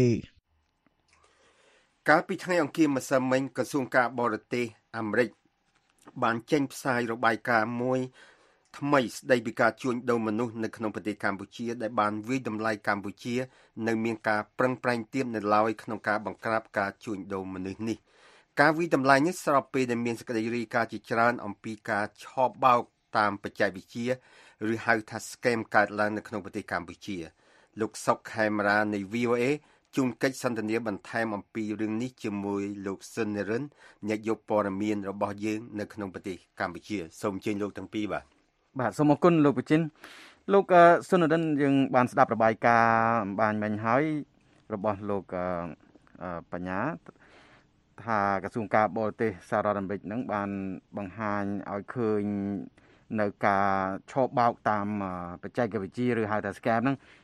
កាលពីថ្ងៃអង្គារម្សិលមិញក្រសួងការបរទេសអាមេរិកបានចេញផ្សាយរបាយការណ៍មួយថ្មីស្ដីពីការជួញដូរមនុស្សនៅក្នុងប្រទេសកម្ពុជាដែលបានវាយតម្លៃកម្ពុជានៅមានការប្រឹងប្រែងទៀតនៅឡើយក្នុងការបង្ក្រាបការជួញដូរមនុស្សនេះការវាយតម្លៃនេះស្របពេលដែលមានសេចក្តីរាយការណ៍ជាច្រើនអំពីការឆបោកតាមបច្ចេកវិទ្យាឬហៅថា scam កើតឡើងនៅក្នុងប្រទេសកម្ពុជាលោកសុកខេមរានៃ វី អូ អេ ជួនកិច្ចសន្ទនាបន្ថែមអំពីរឿងនេះជាមួយលោកស៊ុននិរិនអ្នកយកព័ត៌មានរបស់យើងនៅក្នុងប្រទេសកម្ពុជាសូមអញ្ជើញលោកទាំងពីរបាទបាទសូមអរគុណលោកប្រជិនលោកស៊ុននិរិនយើងបានស្ដាប់របាយការណ៍អំបញ្ញមិញហើយរបស់លោកបញ្ញាថាក្រសួងការបរទេសសហរដ្ឋអាមេរិកនឹងបានបង្ហាញឲ្យឃើញនៅការឆបោកតាមបច្ចេកវិទ្យាឬហៅថា scam ហ្នឹង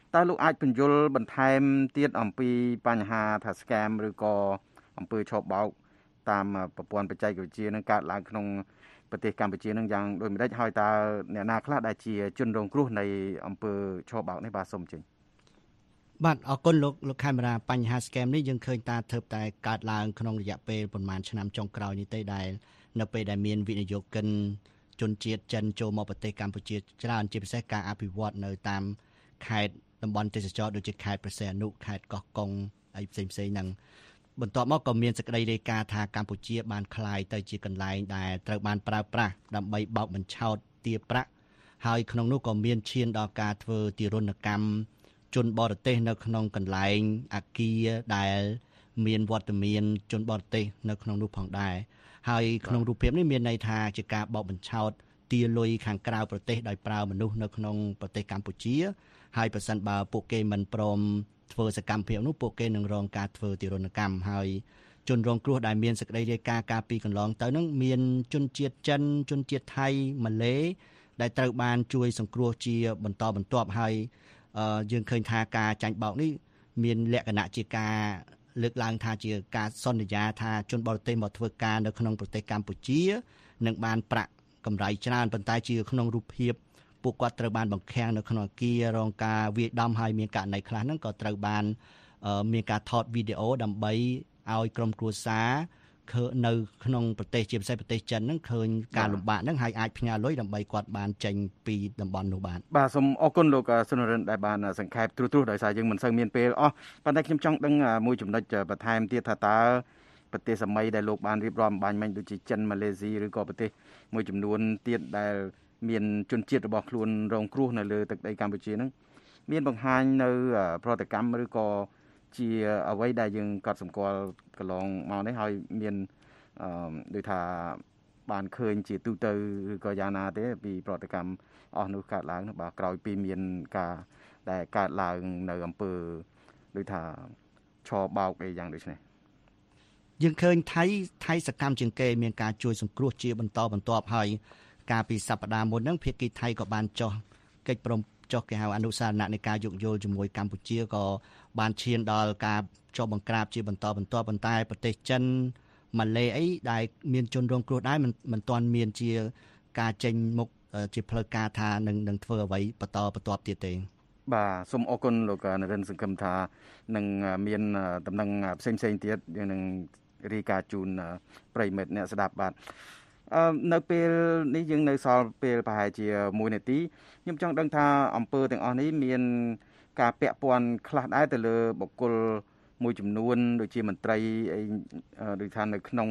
តើលោកអាចពន្យល់បន្ថែមទៀតអំពីបញ្ហាថា scam ឬក៏អំពើឆបោកតាមប្រព័ន្ធបច្ចេកវិទ្យានឹងកើតឡើងក្នុងប្រទេសកម្ពុជានឹងយ៉ាងដូចម្តេចហើយតើអ្នកណាខ្លះដែលជាជនរងគ្រោះនៃអំពើឆបោកនេះបាទសូមចេញបាទអរគុណលោកលោកកាមេរ៉ាបញ្ហា scam នេះយើងឃើញតាធើបតែកើតឡើងក្នុងរយៈពេលប្រហែលឆ្នាំចុងក្រោយនេះទេដែលនៅពេលដែលមានវិនិយោគិនជនជាតិចិនចូលមកប្រទេសកម្ពុជាច្រើនជាពិសេសការអភិវឌ្ឍនៅតាមខេត្តតំបន់ទេសចរដូចជាខេត្តព្រះសីហនុខេត្តកោះកុងអីផ្សេងផ្សេងហ្នឹងបន្ទាប់មកក៏មានសេចក្តីរាយការណ៍ថាកម្ពុជាបានក្លាយទៅជាកន្លែងដែលត្រូវបានប្រើប្រាស់ដើម្បីបោកបញ្ឆោតទារប្រាក់ហើយក្នុងនោះក៏មានឈានដល់ការធ្វើទារុណកម្មជនបរទេសនៅក្នុងកន្លែងអគារដែលមានវត្តមានជនបរទេសនៅក្នុងនោះផងដែរហើយក្នុងរូបភាពនេះមានន័យថាជាការបោកបញ្ឆោតទារលុយខាងក្រៅប្រទេសដោយប្រើមនុស្សនៅក្នុងប្រទេសកម្ពុជាហើយប្រសិនបើពួកគេមិនព្រមធ្វើសកម្មភាពនោះពួកគេនឹងរងការធ្វើទារុណកម្មហើយជនរងគ្រោះដែលមានសេចក្តីរាយការណ៍ការពីកន្លងទៅនឹងមានជនជាតិចិនជនជាតិថៃម៉ាឡេដែលត្រូវបានជួយសង្គ្រោះជាបន្តបន្ទាប់ហើយយើងឃើញថាការចាញ់បោកនេះមានលក្ខណៈជាការលើកឡើងថាជាការសន្យាថាជនបរទេសមកធ្វើការនៅក្នុងប្រទេសកម្ពុជានឹងបានប្រាក់កម្រៃច្រើនប៉ុន្តែជាក្នុងរូបភាពពួកគាត់ត្រូវបានបង្ខាំងនៅក្នុងអគាររងការវាយដំហើយមានករណីខ្លះហ្នឹងក៏ត្រូវបានមានការថតវីដេអូដើម្បីឲ្យក្រុមគ្រួសារនៅក្នុងប្រទេសជាពិសេសប្រទេសចិនហ្នឹងឃើញការលំបាកហ្នឹងហើយអាចផ្ញើលុយដើម្បីគាត់បានចេញពីតំបន់នោះបានបាទសូមអរគុណលោកសុនរិនដែលបានសង្ខេបត្រួសត្រាសដោយសារយើងមិនសូវមានពេលអស់ប៉ុន្តែខ្ញុំចង់ដឹងមួយចំណុចបន្ថែមទៀតថាតើប្រទេសសម័យដែលលោកបានរៀបរាប់បាញ់មិញដូចជាចិនម៉ាឡេស៊ីឬក៏ប្រទេសមួយចំនួនទៀតដែលមានជនជាតិរបស់ខ្លួនរងគ្រោះនៅលើទឹកដីកម្ពុជាហ្នឹងមានបង្ហាញនៅប្រតិកម្មឬក៏ជាអ្វីដែលយើងកត់សម្គាល់កន្លងមកនេះហើយមានអឺដូចថាបានឃើញជាទូទៅឬក៏យ៉ាងណាទេពីប្រតិកម្មអស់នោះកើតឡើងបាទក្រោយពីមានការដែលកើតឡើងនៅអំពើដូចថាឆបោកអីយ៉ាងដូចនេះយើងឃើញថៃថៃសកម្មជាងគេមានការជួយសង្គ្រោះជាបន្តបន្ទាប់ហើយកាលពីសប្តាហ៍មុនហ្នឹងភាគីថៃក៏បានចុះកិច្ចព្រមចុះគេហៅអនុសារណៈនៃការយោគយល់ជាមួយកម្ពុជាក៏បានឈានដល់ការចុះបង្ក្រាបជាបន្តបន្ទាប់ប៉ុន្តែប្រទេសចិនម៉ាឡេអីដែលមានជនរងគ្រោះដែរមិនមិនទាន់មានជាការចេញមុខជាផ្លូវការថានឹងនឹងធ្វើអ្វីបន្តបន្ទាប់ទៀតទេបាទសូមអរគុណលោកនរិនសង្ឃឹមថានឹងមានដំណឹងផ្សេងផ្សេងទៀតយើងនឹងរាយការណ៍ជូនប្រិយមិត្តអ្នកស្ដាប់បាទអឺនៅពេលនេះយើងនៅសល់ពេលប្រហែលជាមួយនាទីខ្ញុំចង់ដឹងថាអំពើទាំងអស់នេះមានការពាក់ព័ន្ធខ្លះដែរទៅលើបុគ្គលមួយចំនួនដូចជាមន្ត្រីអីដូចថានៅក្នុង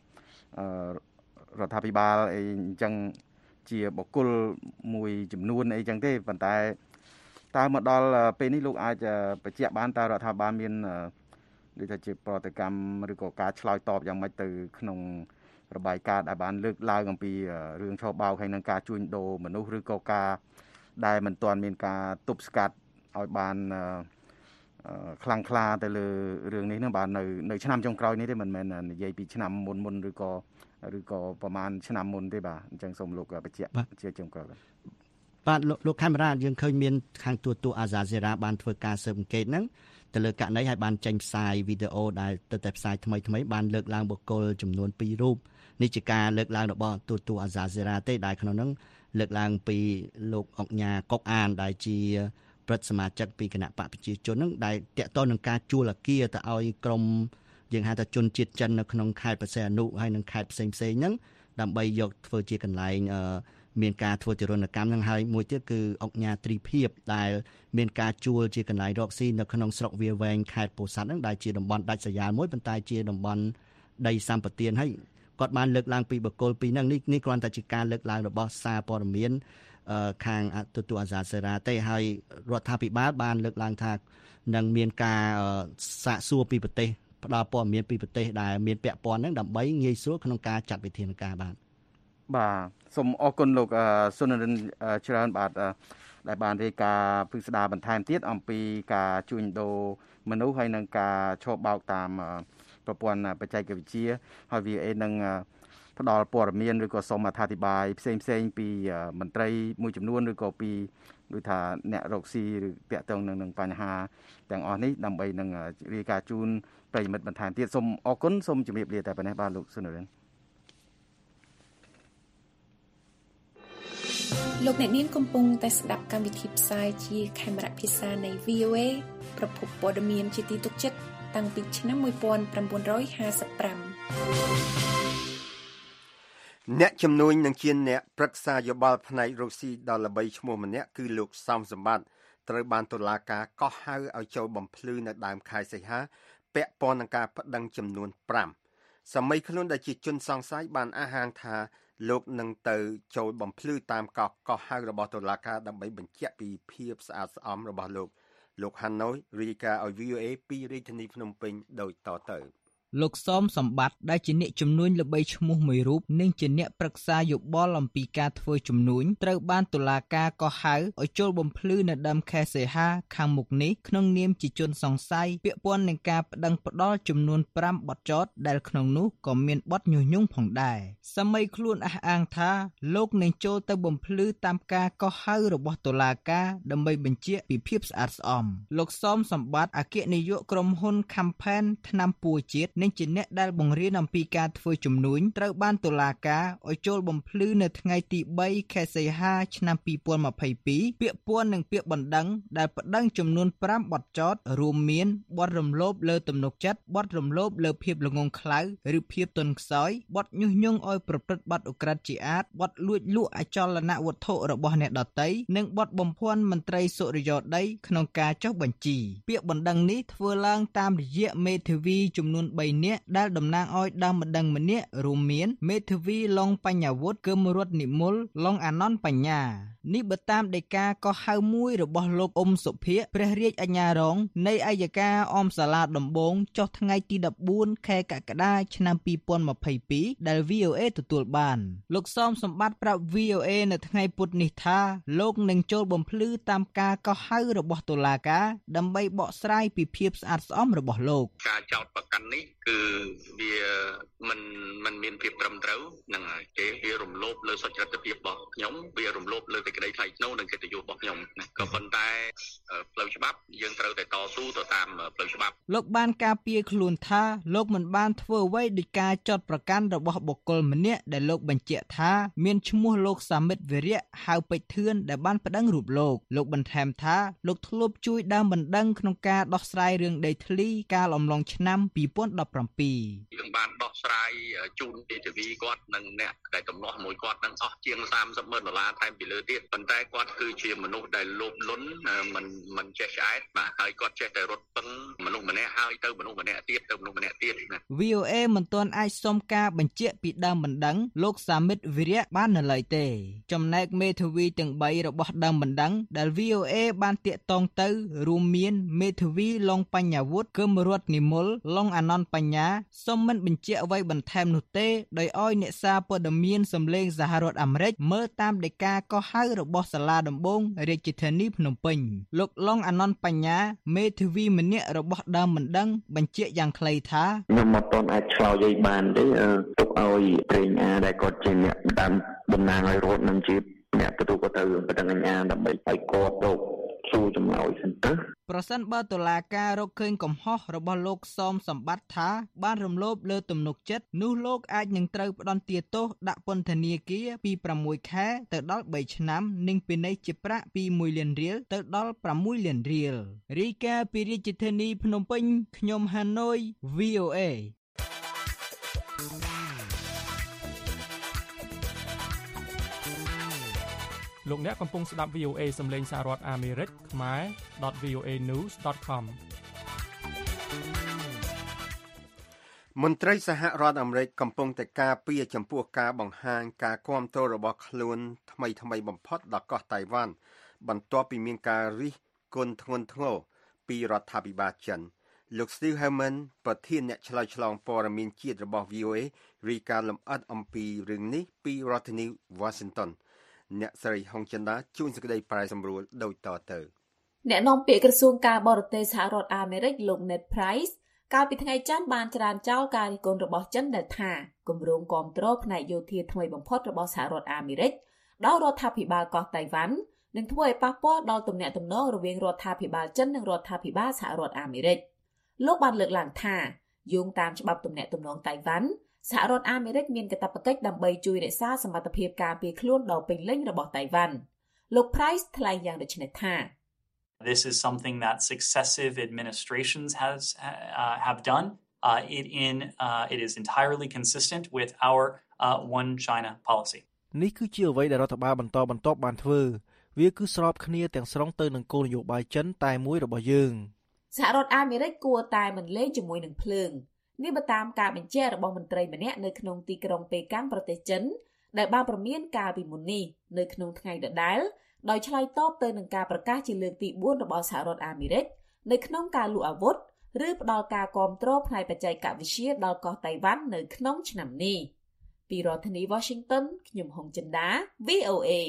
រដ្ឋាភិបាលអីអញ្ចឹងជាបុគ្គលមួយចំនួនអីចឹងទេប៉ុន្តែតើមកដល់ពេលនេះលោកអាចបញ្ជាក់បានតើរដ្ឋាភិបាលមានដូចថាជាប្រតិកម្មឬក៏ការឆ្លើយតបយ៉ាងម៉េចទៅក្នុងរបាយការណ៍ដែលបានលើកឡើងអំពីរឿងឆបោកហើយនឹងការជួញដូរមនុស្សឬក៏ការដែលមិនទាន់មានការទប់ស្កាត់ឲ្យបានខ្លាំងក្លាទៅលើរឿងនេះនឹងបាននៅនៅឆ្នាំចុងក្រោយនេះទេមិនមែននិយាយពីឆ្នាំមុនមុនឬក៏ឬក៏ប្រហែលឆ្នាំមុនទេបាទអញ្ចឹងសូមលោកបញ្ជាក់ជាចុងក្រោយបាទលោកកាមេរ៉ាយើងឃើញមានខាងទូតអាហ្សាសេរ៉ាបានធ្វើការស៊ើបអង្កេតហ្នឹងទៅលើករណីឲ្យបានចេញផ្សាយវីដេអូដែលទៅតែផ្សាយថ្មីថ្មីបានលើកឡើងបុគ្គលចំនួនពីររូបនេះជាការលើកឡើងរបស់ទូតអាហ្សាសេរ៉ាទេដែលក្នុងហ្នឹងលើកឡើងពីលោកអុកញ៉ាកុកអានដែលជាព្រឹទ្ធសមាជិកពីគណៈបកប្រជាជនហ្នឹងដែលតាក់ទងនឹងការជួលអគារទៅឲ្យក្រុមយើងហៅថាជនជាតិចិននៅក្នុងខេត្តព្រះសីហនុហើយនិងខេត្តផ្សេងផ្សេងហ្នឹងដើម្បីយកធ្វើជាកន្លែងមានការធ្វើទារុណកម្មហ្នឹងហើយមួយទៀតគឺអុកញ៉ាត្រីភិបដែលមានការជួលជាកន្លែងរកស៊ីនៅក្នុងស្រុកវាវែងខេត្តពោធិ៍សាត់ហ្នឹងដែលជាតំបន់ដាច់ស្រយាលមួយប៉ុន្តែជាតំបន់ដីសម្បត្តិហើយគាត់បានលើកឡើងពីបុគ្គលពីរហ្នឹងនេះនេះគ្រាន់តែជាការលើកឡើងរបស់សារព័ត៌មានខាងទូតអាហ្សាសេរ៉ាទេហើយរដ្ឋាភិបាលបានលើកឡើងថានឹងមានការសាកសួរពីប្រទេសផ្ដល់ព័ត៌មានពីប្រទេសដែលមានពាក់ព័ន្ធហ្នឹងដើម្បីងាយស្រួលក្នុងការចាត់វិធានការបាទបាទសូមអរគុណលោកសុនរិនច្រើនបាទដែលបានរាយការណ៍ពិស្ដារបន្ថែមទៀតអំពីការជួញដូរមនុស្សហើយនឹងការឆបោកតាមប្រព័ន្ធបច្ចេកវិទ្យាហើយ វី អេ នឹងផ្ដល់ព័ត៌មានឬក៏សូមអធិប្បាយផ្សេងផ្សេងពីមន្ត្រីមួយចំនួនឬក៏ពីដូចថាអ្នករកស៊ីឬតាក់ទងនឹងនឹងបញ្ហាទាំងអស់នេះដើម្បីនឹងរាយការណ៍ជូនប្រិយមិត្តបន្ថែមទៀតសូមអរគុណសូមជម្រាបលាតែប៉ុណ្ណេះបាទលោកសុនរិនលោកអ្នកនាងកំពុងតែស្ដាប់កម្មវិធីផ្សាយជាខេមរៈភាសានៃ វី អូ เอ ប្រភពព័ត៌មានជាទីទុកចិត្តតាំងពីឆ្នាំmột nghìn chín trămห้าสิบห้าអ្នកជំនួយនឹងជាអ្នកប្រឹក្សាយោបល់ផ្នែករកស៊ីដល់ល្បីឈ្មោះម្នាក់គឺលោកសំសម្បត្តិត្រូវបានតុលាការកោះហៅឲ្យចូលបំភ្លឺនៅដើមខែសីហាពាក់ព័ន្ធនឹងការប្តឹងចំនួនប្រាំសម័យខ្លួនដែលជាជនសង្ស័យបានអះអាងថាលោកនឹងទៅចូលបំភ្លឺតាមកោះកោះហៅរបស់តុលាការដើម្បីបញ្ជាក់ពីភាពស្អាតស្អំរបស់លោកលោកហាណូយរាយការណ៍ឲ្យ វី អូ เอ ពីរាជធានីភ្នំពេញដូចតទៅលោកសំសម្បត្តិដែលជាអ្នកជំនួញល្បីឈ្មោះមួយរូបនិងជាអ្នកប្រឹក្សាយោបល់អំពីការធ្វើជំនួញត្រូវបានតុលាការកោះហៅឲ្យចូលបំភ្លឺនៅដើមខែសីហាខាងមុខនេះក្នុងនាមជាជនសង្ស័យពាក់ព័ន្ធនឹងការប្តឹងផ្តល់ចំនួនប្រាំបទចោទដែលក្នុងនោះក៏មានបទញុះញង់ផងដែរសម័យខ្លួនអះអាងថាលោកនឹងចូលទៅបំភ្លឺតាមការកោះហៅរបស់តុលាការដើម្បីបញ្ជាក់ពីភាពស្អាតស្អំលោកសំសម្បត្តិអគ្គនាយកក្រុមហ៊ុន Campaign ថ្នាំពួរជាតិនិងជាអ្នកដែលបង្រៀនអំពីការធ្វើជំនួញត្រូវបានតុលាការឲ្យចូលបំភ្លឺនៅថ្ងៃទីបីខែសីហាឆ្នាំពីរពាន់ម្ភៃពីរពាក់ព័ន្ធនឹងពាក្យបណ្ដឹងដែលប្តឹងចំនួនប្រាំបទចោទរួមមានបទរំលោភលើទំនុកចិត្តបទរំលោភលើភាពល្ងង់ខ្លៅឬភាពទន់ខ្សោយបទញុះញង់ឲ្យប្រព្រឹត្តបទឧក្រិដ្ឋជាអាតបទលួចលក់អចលនវត្ថុរបស់អ្នកដទៃនិងបទបំភាន់មន្ត្រីសុរិយោដីក្នុងការចុះបញ្ជីពាក្យបណ្ដឹងនេះធ្វើឡើងតាមរយៈមេធាវីចំនួនបីនាក់ដែលតំណាងឲ្យដើមបណ្ដឹងម្នាក់រួមមានមេធាវីឡុងបញ្ញវុធគឹមរតនិមលឡុងអាណន្តបញ្ញានេះបើតាមដីកាកោះហៅមួយរបស់លោកអ៊ុំសុភ័ក្រព្រះរាជអាជ្ញារងនៃអัยការអមសាលាដំបងចុះថ្ងៃទីដប់បួនខែកក្កដាឆ្នាំពីរពាន់ម្ភៃពីរដែល វី អូ เอ ទទួលបានលោកសំសម្បត្តិប្រាប់ វី អូ เอ នៅថ្ងៃពុធនេះថាលោកនឹងចូលបំភ្លឺតាមការកោះហៅរបស់តុលាការដើម្បីបកស្រាយពីភាពស្អាតស្អំរបស់លោកការចោទប្រកាន់នេះគឺវាមិនមិនមានភាពត្រឹមត្រូវនឹងហើយទេវារំលោភលើសុចរិតភាពរបស់ខ្ញុំវារំលោភលើសេចក្តីថ្លៃថ្នូរនិងកិត្តិយសរបស់ខ្ញុំណាក៏ប៉ុន្តែផ្លូវច្បាប់យើងត្រូវតែតស៊ូទៅតាមផ្លូវច្បាប់លោកបានការពារខ្លួនថាលោកមិនបានធ្វើអ្វីដោយការចោទប្រកាន់របស់បុគ្គលម្នាក់ដែលលោកបញ្ជាក់ថាមានឈ្មោះលោកសាមិត្តវិរៈហៅពេជ្រធឿនដែលបានប្តឹងរូបលោកលោកបន្ថែមថាលោកធ្លាប់ជួយដើមបណ្ដឹងក្នុងការដោះស្រាយរឿងដីធ្លីកាលអំឡុងឆ្នាំពីរពាន់ដប់ប្រាំពីរយើងបានដោះស្រាយជូនមេធាវីគាត់និងអ្នកដែលទំនាស់មួយគាត់នឹងអស់ជាងសាមសិបម៉ឺនដុល្លារថែមពីលើទៀតប៉ុន្តែគាត់គឺជាមនុស្សដែលលោភលន់មិនមិនចេះឆ្អែតបាទហើយគាត់ចេះតែរត់ពឹងមនុស្សម្នាក់ហើយទៅមនុស្សម្នាក់ទៀតទៅមនុស្សម្នាក់ទៀតណាវី អូ เอ មិនទាន់អាចសុំការបញ្ជាក់ពីដើមបណ្ដឹងលោកសាមិត្តវិរៈបាននៅឡើយទេចំណែកមេធាវីទាំងបីរបស់ដើមបណ្ដឹងដែល វី អូ เอ បានតាក់ទងទៅរួមមានមេធាវីឡុងបញ្ញវុធគឹមរតនិមលឡុងអាណន្តបញ្ញាសូមមិនបញ្ជាក់អ្វីបន្ថែមនោះទេដោយឲ្យអ្នកសារព័ត៌មានសម្លេងសហរដ្ឋអាមេរិកមើលតាមដីកាកោះហៅរបស់សាលាដំបងរាជធានីភ្នំពេញលោកឡុងអាណន្តបញ្ញាមេធាវីម្នាក់របស់ដើមបណ្ដឹងបញ្ជាក់យ៉ាងខ្លីថាខ្ញុំមិនទាន់អាចឆ្លើយឲ្យបានទេទុកឲ្យប្រេងអាដែលគាត់ជាអ្នកដើមតំណាងឲ្យរដ្ឋនឹងជាអ្នកទទួលក៏ទៅបណ្ដឹងអាជ្ញាដើម្បីឲ្យគាត់ទៅសួរចម្លើយសិនទៅប្រសិនបើតុលាការរកឃើញកំហុសរបស់លោកសំសម្បត្តិថាបានរំលោភលើទំនុកចិត្តនោះលោកអាចនឹងត្រូវផ្តន្ទាទោសដាក់ពន្ធនាគារពីប្រាំមួយខែទៅដល់បីឆ្នាំនិងពិន័យជាប្រាក់ពីមួយលានរៀលទៅដល់ប្រាំមួយលានរៀលរាយការណ៍ពីរាជធានីភ្នំពេញខ្ញុំហាណូយ វី អូ เอលោកអ្នកកំពុងស្ដាប់ វី អូ เอ សំឡេងសហរដ្ឋអាមេរិកខ្មែរ .វី អូ เอ news ដត com មន្ត្រីសហរដ្ឋអាមេរិកកំពុងតែការពារចំពោះការបង្ហាញការគាំទ្ររបស់ខ្លួនថ្មីថ្មីបំផុតដល់កោះតៃវ៉ាន់បន្ទាប់ពីមានការរិះគន់ធ្ងន់ធ្ងរពីរដ្ឋាភិបាលចិនលោក Steve Herman ប្រធានអ្នកឆ្លើយឆ្លងព័ត៌មានជាតិរបស់ វី អូ เอ រាយការណ៍លម្អិតអំពីរឿងនេះពីរដ្ឋធានី Washingtonអ្នកស្រីហុងចិន្តាជួនសេចក្តីប្រែសម្រួលដូចតទៅអ្នកនាំពាក្យក្រសួងការបរទេសសហរដ្ឋអាមេរិកលោក Ned Price កាលពីថ្ងៃច័ន្ទបានច្រានចោលការរិះគន់របស់ចិនដែលថាគម្រោងគាំទ្រផ្នែកយោធាថ្មីបំផុតរបស់សហរដ្ឋអាមេរិកដល់រដ្ឋាភិបាលកោះតៃវ៉ាន់នឹងធ្វើឲ្យប៉ះពាល់ដល់ទំនាក់ទំនងរវាងរដ្ឋាភិបាលចិននិងរដ្ឋាភិបាលសហរដ្ឋអាមេរិកលោកបានលើកឡើងថាយោងតាមច្បាប់ទំនាក់ទំនងតៃវ៉ាន់សហរដ្ឋអាមេរិកមានកាតព្វកិច្ចដើម្បីជួយរក្សាសមត្ថភាពការពារខ្លួនដ៏ពេញលេញរបស់តៃវ៉ាន់លោក Price ថ្លែងយ៉ាងដូចនេះថា This is something that successive administrations has uh, have done. Uh, it in uh, it is entirely consistent with our uh, one China policy. នេះគឺជាអ្វីដែលរដ្ឋបាលបន្តបន្ទាប់បានធ្វើវាគឺស្របគ្នាទាំងស្រុងទៅនឹងគោលនយោបាយចិនតែមួយរបស់យើងសហរដ្ឋអាមេរិកគួរតែមិនលេងជាមួយនឹងភ្លើងនេះបើតាមការបញ្ជាក់របស់មន្ត្រីម្នាក់នៅក្នុងទីក្រុងប៉េកាំងប្រទេសចិនដែលបានប្រមានកាលពីមុននេះនៅក្នុងថ្ងៃដដែលដោយឆ្លើយតបទៅនឹងការប្រកាសជាលើកទីបួនរបស់សហរដ្ឋអាមេរិកនៅក្នុងការលក់អាវុធឬផ្ដល់ការគាំទ្រផ្នែកបច្ចេកវិទ្យាដល់កោះតៃវ៉ាន់នៅក្នុងឆ្នាំនេះពីរដ្ឋធានី Washington ខ្ញុំហុងចិន្តា វី អូ เอ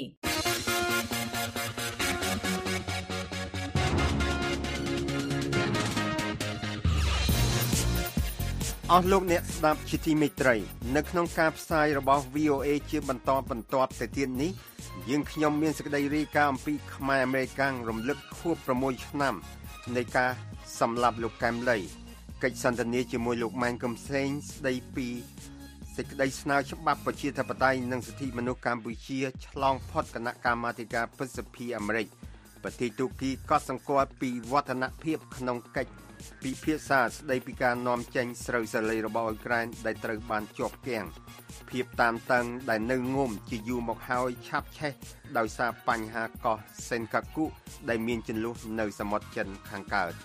អស់លោកអ្នកស្ដាប់ជាទីមេត្រីនៅក្នុងការផ្សាយរបស់ វី អូ เอ ជាបន្តបន្ទាប់ទៅទៀតនេះយើងខ្ញុំមានសេចក្តីរាយការណ៍អំពីខ្មែរអាមេរិកាំងរំលឹកខួបប្រាំមួយឆ្នាំនៃការសម្លាប់លោកកែមលីកិច្ចសន្ទនាជាមួយលោកម៉ែនកំសែងស្ដីពីសេចក្តីស្នើច្បាប់ប្រជាធិបតេយ្យនិងសិទ្ធិមនុស្សកម្ពុជាឆ្លងផុតគណៈកម្មាធិការពិសិដ្ឋាអាមេរិកប្រទេសទូគីក៏សង្កត់ពីវឌ្ឍនភាពក្នុងកិច្ចពិភាក្សាស្ដីពីការនាំចេញស្រូវសាលីរបស់អ៊ុយក្រែនដែលត្រូវបានជាប់គាំងភាពតានតឹងដែលនៅងំជាយូរមកហើយឆាប់ឆេះដោយសារបញ្ហាកោះសេនកាគូដែលមានជន្លុះនៅសមុទ្រចិនខាងកើត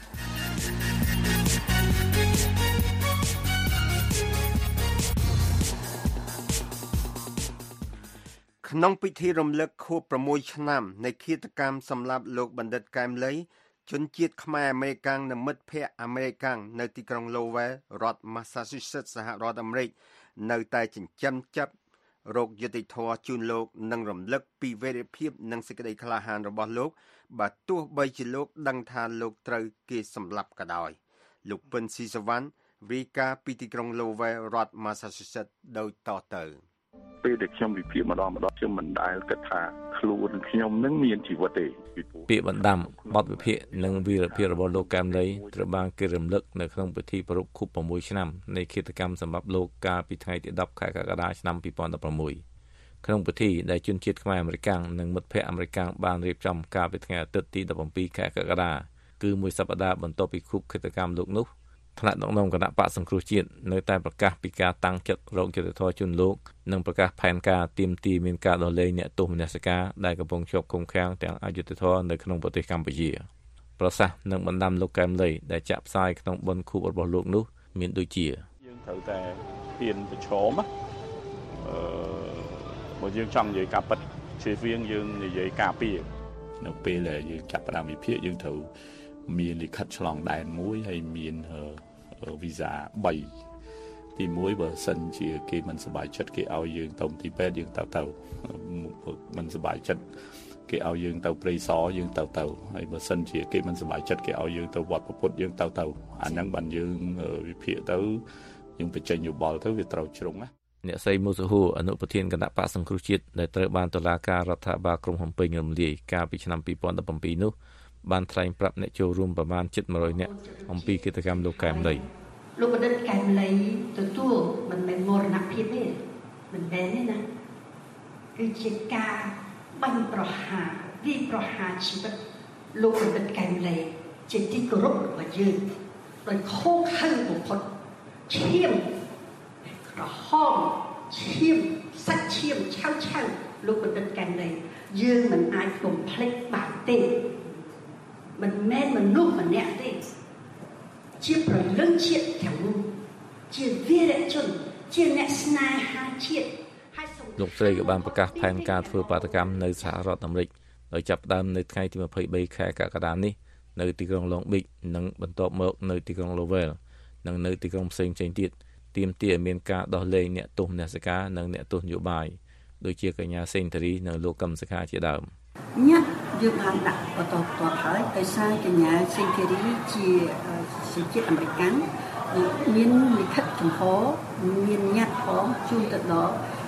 ក្នុងពិធីរំលឹកខួបប្រាំមួយឆ្នាំនៃឃាតកម្មសម្លាប់លោកបណ្ឌិតកែមលីជនជាតិខ្មែរអាមេរិកាំងនិងមិត្តភ័ក្តិអាមេរិកាំងនៅទីក្រុង Lowell រដ្ឋ Massachusetts សហរដ្ឋអាមេរិកនៅតែចិញ្ចឹមចិត្តរោគយុតិធធជូនលោកនិងរំលឹកពីវេរភាពនិងសេចក្តីក្លាហានរបស់លោកបើទោះបីជាលោកដឹងថាលោកត្រូវគេសម្លាប់ក៏ដោយលោកពិនស៊ីសវណ្ណរាយការណ៍ពីទីក្រុង Lowell រដ្ឋ Massachusetts ដូចតទៅពេលដែលខ្ញុំវិភាគម្ដងម្ដងខ្ញុំមិនដែលគិតថាខ្លួនខ្ញុំនឹងមានជីវិតទេពាក្យបណ្ដាំបទវិភាគនិងវីរភាពរបស់លោកកែមលីត្រូវបានគេរំលឹកនៅក្នុងពិធីប្រារព្ធខួបប្រាំមួយឆ្នាំនៃឃាតកម្មសម្រាប់លោកកាលពីថ្ងៃទីដប់ខែកក្កដាឆ្នាំពីរពាន់ដប់ប្រាំមួយក្នុងពិធីដែលជនជាតិខ្មែរអាមេរិកាំងនិងមិត្តភ័ក្តិអាមេរិកាំងបានរៀបចំកាលពីថ្ងៃអាទិត្យទីដប់ប្រាំពីរខែកក្កដាគឺមួយសប្តាហ៍បន្ទាប់ពីខួបឃាតកម្មលោកនោះថ្នាក់ដឹកនាំគណៈបកសង្គ្រោះជាតិនៅតែប្រកាសពីការតាំងចិត្តរោគយុត្តិធម៌ជូនលោកនិងប្រកាសផែនការទាមទារមានការដោះលែងអ្នកទោសមនសិការដែលកំពុងជាប់ឃុំឃាំងទាំងអយុត្តិធម៌នៅក្នុងប្រទេសកម្ពុជាប្រសាសន៍និងបណ្ដាំលោកកែមលីដែលចាក់ផ្សាយក្នុងបុណ្យខួបរបស់លោកនោះមានដូចជាយើងត្រូវតែហ៊ានប្រឈមអឺបើយើងចង់និយាយការពិតជឿវិញយើងនិយាយការពារនៅពេលដែលយើងចាប់ផ្ដើមវិភាគយើងត្រូវមានលិខិតឆ្លងដែនមួយហើយមានវីសាបីទីមួយបើសិនជាគេមិនសប្បាយចិត្តគេឲ្យយើងទៅទីពេទ្យយើងទៅទៅមិនសប្បាយចិត្តគេឲ្យយើងទៅព្រៃសរយើងទៅទៅហើយបើសិនជាគេមិនសប្បាយចិត្តគេឲ្យយើងទៅវត្តពុទ្ធយើងទៅទៅអាហ្នឹងបានយើងវិភាគទៅយើងបញ្ចេញយោបល់ទៅវាត្រូវជ្រុងណាអ្នកស្រីមូសុហូអនុប្រធានគណៈបកសង្គ្រោះជាតិដែលត្រូវបានតុលាការរដ្ឋាភិបាលក្រុងភ្នំពេញរំលាយកាលពីឆ្នាំពីរពាន់ដប់ប្រាំពីរនោះបានថ្លែងប្រាប់អ្នកចូលរួមប្រមាណជិតមួយរយនាក់អំពីកិច្ចកម្មលោកកែមលីលោកបណ្ឌិតកែមលីទទួលមិនមែនមរណភាពទេមិនមែនទេណាគឺជាការបាញ់ប្រហារវាយប្រហារជីវិតលោកបណ្ឌិតកែមលីជាទីគោរពរបស់យើងដោយខូខើបំផុតឈាមក្រហមឈាមសាច់ឈាមឆៅឆៅលោកបណ្ឌិតកែមលីយើងមិនអាចបំភ្លេចបានទេមិនមែនមនុស្សម្នាក់ទេជាប្រលឹងជាតិទាំងនោះជាវីរជនជាអ្នកស្នេហាជាតិលោកស្រីក៏បានប្រកាសផែនការធ្វើបាតកម្មនៅសហរដ្ឋអាមេរិកដោយចាប់ផ្ដើមនៅថ្ងៃទីម្ភៃបីខែកក្កដានេះនៅទីក្រុង Long Beach និងបន្ទាប់មកនៅទីក្រុង Lowell និងនៅទីក្រុងផ្សេងៗទៀតទាមទារឲ្យមានការដោះលែងអ្នកទោសមនសិការនិងអ្នកទោសនយោបាយដូចជាកញ្ញាសេងធារីនិងលោកកឹមសុខាជាដើមញាក់យើងបានដាក់បន្តបន្តហើយដោយសារកញ្ញាសេងធារីជាជនជាតិអាមេរិកមានលិខិតចំហមានញត្តិផងជូនទៅដល់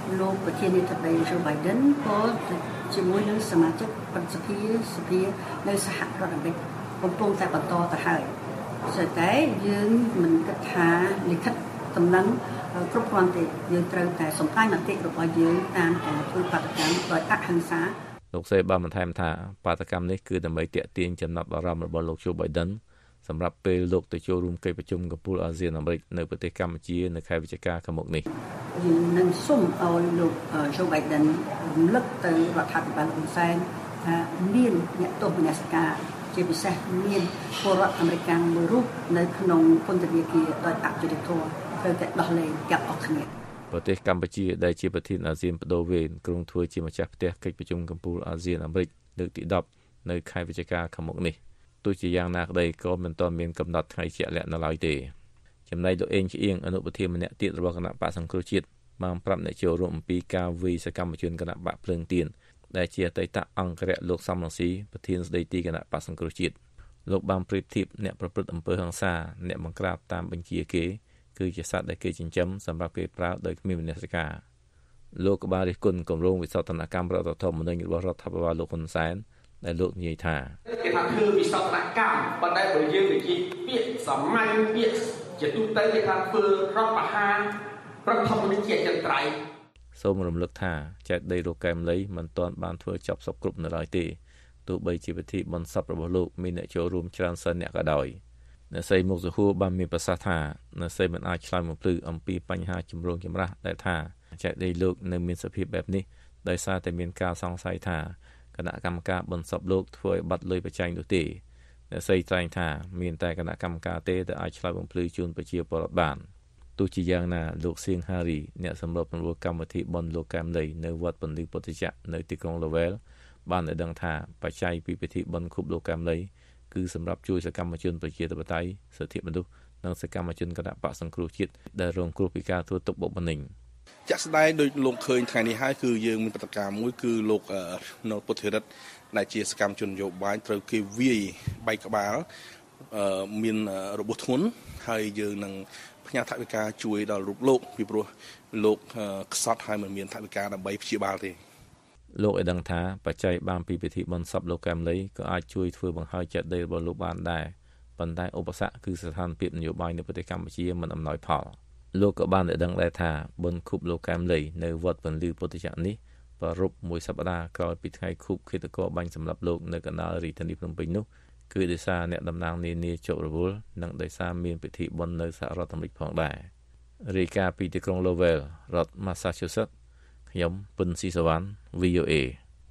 លោកប្រធានាធិបតី Joe Biden ក៏ជាមួយនឹងសមាជិកប្រសិទ្ធិសភានៅសហរដ្ឋអាមេរិកកំពុងតែបន្តទៅហើយស្ទើរតែយើងមិនគិតថាលិខិតដំណឹងគ្រប់គ្រាន់ទេយើងត្រូវតែសម្ដែងមតិរបស់យើងតាមការធ្វើបាតកម្មដោយអហិង្សាលោកសេបានបន្ថែមថាបាតកម្មនេះគឺដើម្បីទាក់ទាញចំណាប់អារម្មណ៍របស់លោក Joe Biden សម្រាប់ពេលលោកទៅចូលរួមកិច្ចប្រជុំកំពូលអាស៊ានអាមេរិកនៅប្រទេសកម្ពុជានៅខែវិច្ឆិកាខាងមុខនេះយើងនឹងសូមឲ្យលោក Joe Biden រំលឹកទៅរដ្ឋាភិបាលហ៊ុនសែនថាមានអ្នកទោសមនសិការជាពិសេសមានពលរដ្ឋអាមេរិកមួយរូបនៅក្នុងពន្ធនាគារដោយអយុត្តិធម៌ត្រូវតែដោះលែងកាប់អស់គ្នាប្រទេសកម្ពុជាដែលជាប្រធានអាស៊ានបដូវវេនក្រុងធ្វើជាម្ចាស់ផ្ទះកិច្ចប្រជុំកំពូលអាស៊ានអាមេរិកលើកទីដប់នៅខែវិច្ឆិកាខាងមុខនេះទោះជាយ៉ាងណាក្តីក៏មិនទាន់មានកំណត់ថ្ងៃជាក់លាក់នៅឡើយទេចំណែកលោកអេងឆ្អៀងអនុប្រធានម្នាក់ទៀតរបស់គណៈបកសង្គ្រោះជាតិបានប្រាប់អ្នកចូលរួមអំពីការវាយសកម្មជនគណៈបកភ្លើងទៀនដែលជាអតីតអង្គរៈលោកសំរងស៊ីប្រធានស្ដីទីគណៈបកសង្គ្រោះជាតិលោកបានប្រៀបធៀបអ្នកប្រព្រឹត្តអំពើហិង្សាអ្នកបង្ក្រាបតាមបញ្ជាគេគឺជាសត្វដែលគេចិញ្ចឹមសម្រាប់គេប្រើដោយគ្មានមនសិការលោកក៏បានរិះគន់គម្រោងវិសោធនកម្មរដ្ឋធម្មនុញ្ញរបស់រដ្ឋាភិបាលលោកហ៊ុនសែនដែលលោកនិយាយថាគេថាធ្វើវិសោធនកម្មប៉ុន្តែបើយើងនិយាយពាក្យសាមញ្ញពាក្យជាទូទៅគេថាធ្វើរដ្ឋប្រហាររដ្ឋធម្មនុញ្ញជាចន្ទ្រៃសូមរំលឹកថាចេតិយរកែមលីមិនទាន់បានធ្វើចប់សពគ្រប់នៅឡើយទេទោះបីជាពិធីបុណ្យសពរបស់លោកមានអ្នកចូលរួមច្រើនសែនអ្នកក៏ដោយអ្នកស្រីមុខសុហួរបានមានប្រសាសន៍ថាអ្នកស្រីមិនអាចឆ្លើយបំភ្លឺអំពីបញ្ហាជំរងចម្រាស់ដែលថាចេតិយលោកនៅមានសភាពបែបនេះដោយសារតែមានការសង្ស័យថាគណៈកម្មការបុណ្យសពលោកធ្វើឲ្យបាត់លុយបច្ច័យនោះទេអ្នកស្រីថ្លែងថាមានតែគណៈកម្មការទេដែលអាចឆ្លើយបំភ្លឺជូនប្រជាពលរដ្ឋបានទោះជាយ៉ាងណាលោកសៀងហារីអ្នកសម្របសម្រួលកម្មវិធីបុណ្យលោកកែមលីនៅវត្តពន្លឺពុទ្ធចក្រនៅទីក្រុងឡូវែលបានឲ្យដឹងថាបច្ច័យពីពិធីបុណ្យខួបលោកកែមលីគឺសម្រាប់ជួយសកម្មជនប្រជាធិបតេយ្យសិទ្ធិមនុស្សនិងសកម្មជនគណៈបកសង្គ្រោះជាតិដែលរងគ្រោះពីការធ្វើទុកបុកម្នេញជាក់ស្ដែងដោយលោកឃើញថ្ងៃនេះហើយគឺយើងមានព្រឹត្តិការណ៍មួយគឺលោកនៅពុទ្ធិរិទ្ធដែលជាសកម្មជននយោបាយត្រូវគេវាយបែកក្បាលមានរបួសធ្ងន់ហើយយើងនឹងផ្ញើថវិកាជួយដល់រូបលោកពីព្រោះលោកខ្សត់ហើយមិនមានថវិកាដើម្បីព្យាបាលទេលោកឲ្យដឹងថាបច្ច័យបានពីពិធីបុណ្យសពលោកកែមលីក៏អាចជួយធ្វើបង្ហើយចេតិយរបស់លោកបានដែរប៉ុន្តែឧបសគ្គគឺស្ថានភាពនយោបាយនៅប្រទេសកម្ពុជាមិនអំណោយផលលោកក៏បានឲ្យដឹងដែរថាបុណ្យខួបលោកកែមលីនៅវត្តពន្លឺពុទ្ធចក្រនេះប្រារព្ធមួយសប្តាហ៍ក្រោយពីថ្ងៃខួបឃាតករបាញ់សម្លាប់លោកនៅកណ្ដាលរាជធានីភ្នំពេញនោះគឺដោយសារអ្នកតំណាងនានាជាប់រវល់និងដោយសារមានពិធីបុណ្យនៅសហរដ្ឋអាមេរិកផងដែររាយការណ៍ពីទីក្រុង Lowell រដ្ឋ Massachusetts ខ្ញុំពុនស៊ីសវណ្ណ វី អូ เอ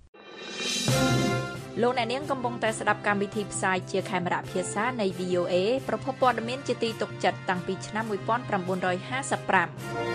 លោកអ្នកនាងកំពុងតែស្ដាប់កម្មវិធីផ្សាយជាខេមរៈភាសានៃ វី អូ เอ ប្រភពព័ត៌មានជាទីទុកចិត្តតាំងពីឆ្នាំmột nghìn chín trămห้าสิบห้า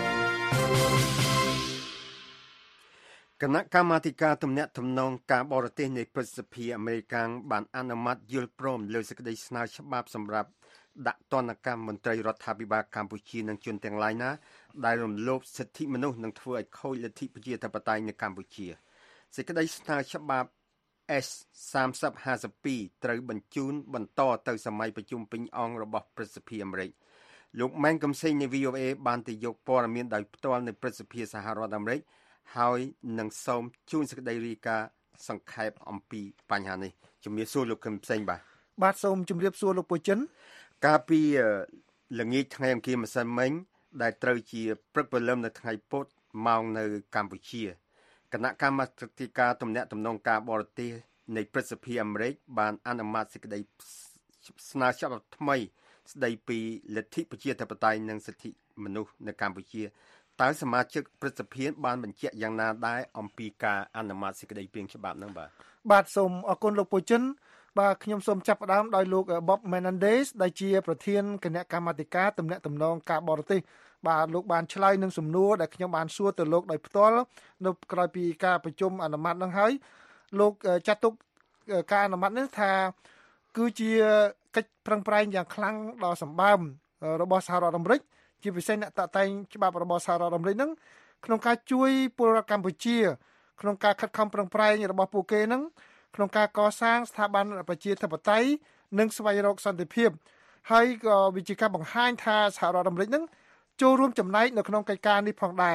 គណៈកម្មាធិការទំនាក់ទំនងការបរទេសនៃប្រសិទ្ធិអាមេរិកបានអនុម័តយល់ព្រមលើសេចក្តីស្នើច្បាប់សម្រាប់ដាក់ទណ្ឌកម្មមន្ត្រីរដ្ឋាភិបាលកម្ពុជានិងជនទាំងឡាយណាដែលរំលោភសិទ្ធិមនុស្សនិងធ្វើឲ្យខូចលទ្ធិប្រជាធិបតេយ្យនៅកម្ពុជាសេចក្តីស្នើច្បាប់ S សាមសិបห้าสิบពីរត្រូវបញ្ជូនបន្តទៅសម័យប្រជុំពេញអង្គរបស់ប្រសិទ្ធិអាមេរិកលោកម៉ែនកំសែងនៃ វី អូ เอ បានទៅយកព័ត៌មានដោយផ្ទាល់នៅប្រសិទ្ធិសហរដ្ឋអាមេរិកហើយនឹងសូមជូនសេចក្តីរាយការណ៍សង្ខេបអំពីបញ្ហានេះជំរាបសួរលោកកំសែងបាទបាទសូមជម្រាបសួរលោកពូចិនកាលពីល្ងាចថ្ងៃអង្គារម្សិលមិញដែលត្រូវជាព្រឹកព្រលឹមនៅថ្ងៃពុធម៉ោងនៅកម្ពុជាគណៈកម្មាធិការទំនាក់ទំនងការបរទេសនៃប្រសិទ្ធិអាមេរិកបានអនុម័តសេចក្តីស្នើច្បាប់ថ្មីស្តីពីលទ្ធិប្រជាធិបតេយ្យនិងសិទ្ធិមនុស្សនៅកម្ពុជាតើសមាជិកព្រឹទ្ធសភាបានបញ្ជាក់យ៉ាងណាដែរអំពីការអនុម័តសេចក្តីព្រាងច្បាប់ហ្នឹងបាទបាទសូមអរគុណលោកពូចិនបាទខ្ញុំសូមចាប់ផ្ដើមដោយលោក Bob Menendez ដែលជាប្រធានគណៈកម្មាធិការទំនាក់ទំនងការបរទេសបាទលោកបានឆ្លើយនឹងសំណួរដែលខ្ញុំបានសួរទៅលោកដោយផ្ទាល់នៅក្រោយពីការប្រជុំអនុម័តនឹងហើយលោកចាត់ទុកការអនុម័តនេះថាគឺជាកិច្ចប្រឹងប្រែងយ៉ាងខ្លាំងដ៏សម្បើមរបស់សហរដ្ឋអាមេរិកជាពិសេសអ្នកតាក់តែងច្បាប់របស់សហរដ្ឋអាមេរិកហ្នឹងក្នុងការជួយពលរដ្ឋកម្ពុជាក្នុងការខិតខំប្រឹងប្រែងរបស់ពួកគេហ្នឹងក្នុងការកសាងស្ថាប័នប្រជាធិបតេយ្យនិងស្វែងរកសន្តិភាពហើយក៏វាជាការបង្ហាញថាសហរដ្ឋអាមេរិកហ្នឹងចូលរួមចំណែកនៅក្នុងកិច្ចការនេះផងដែរ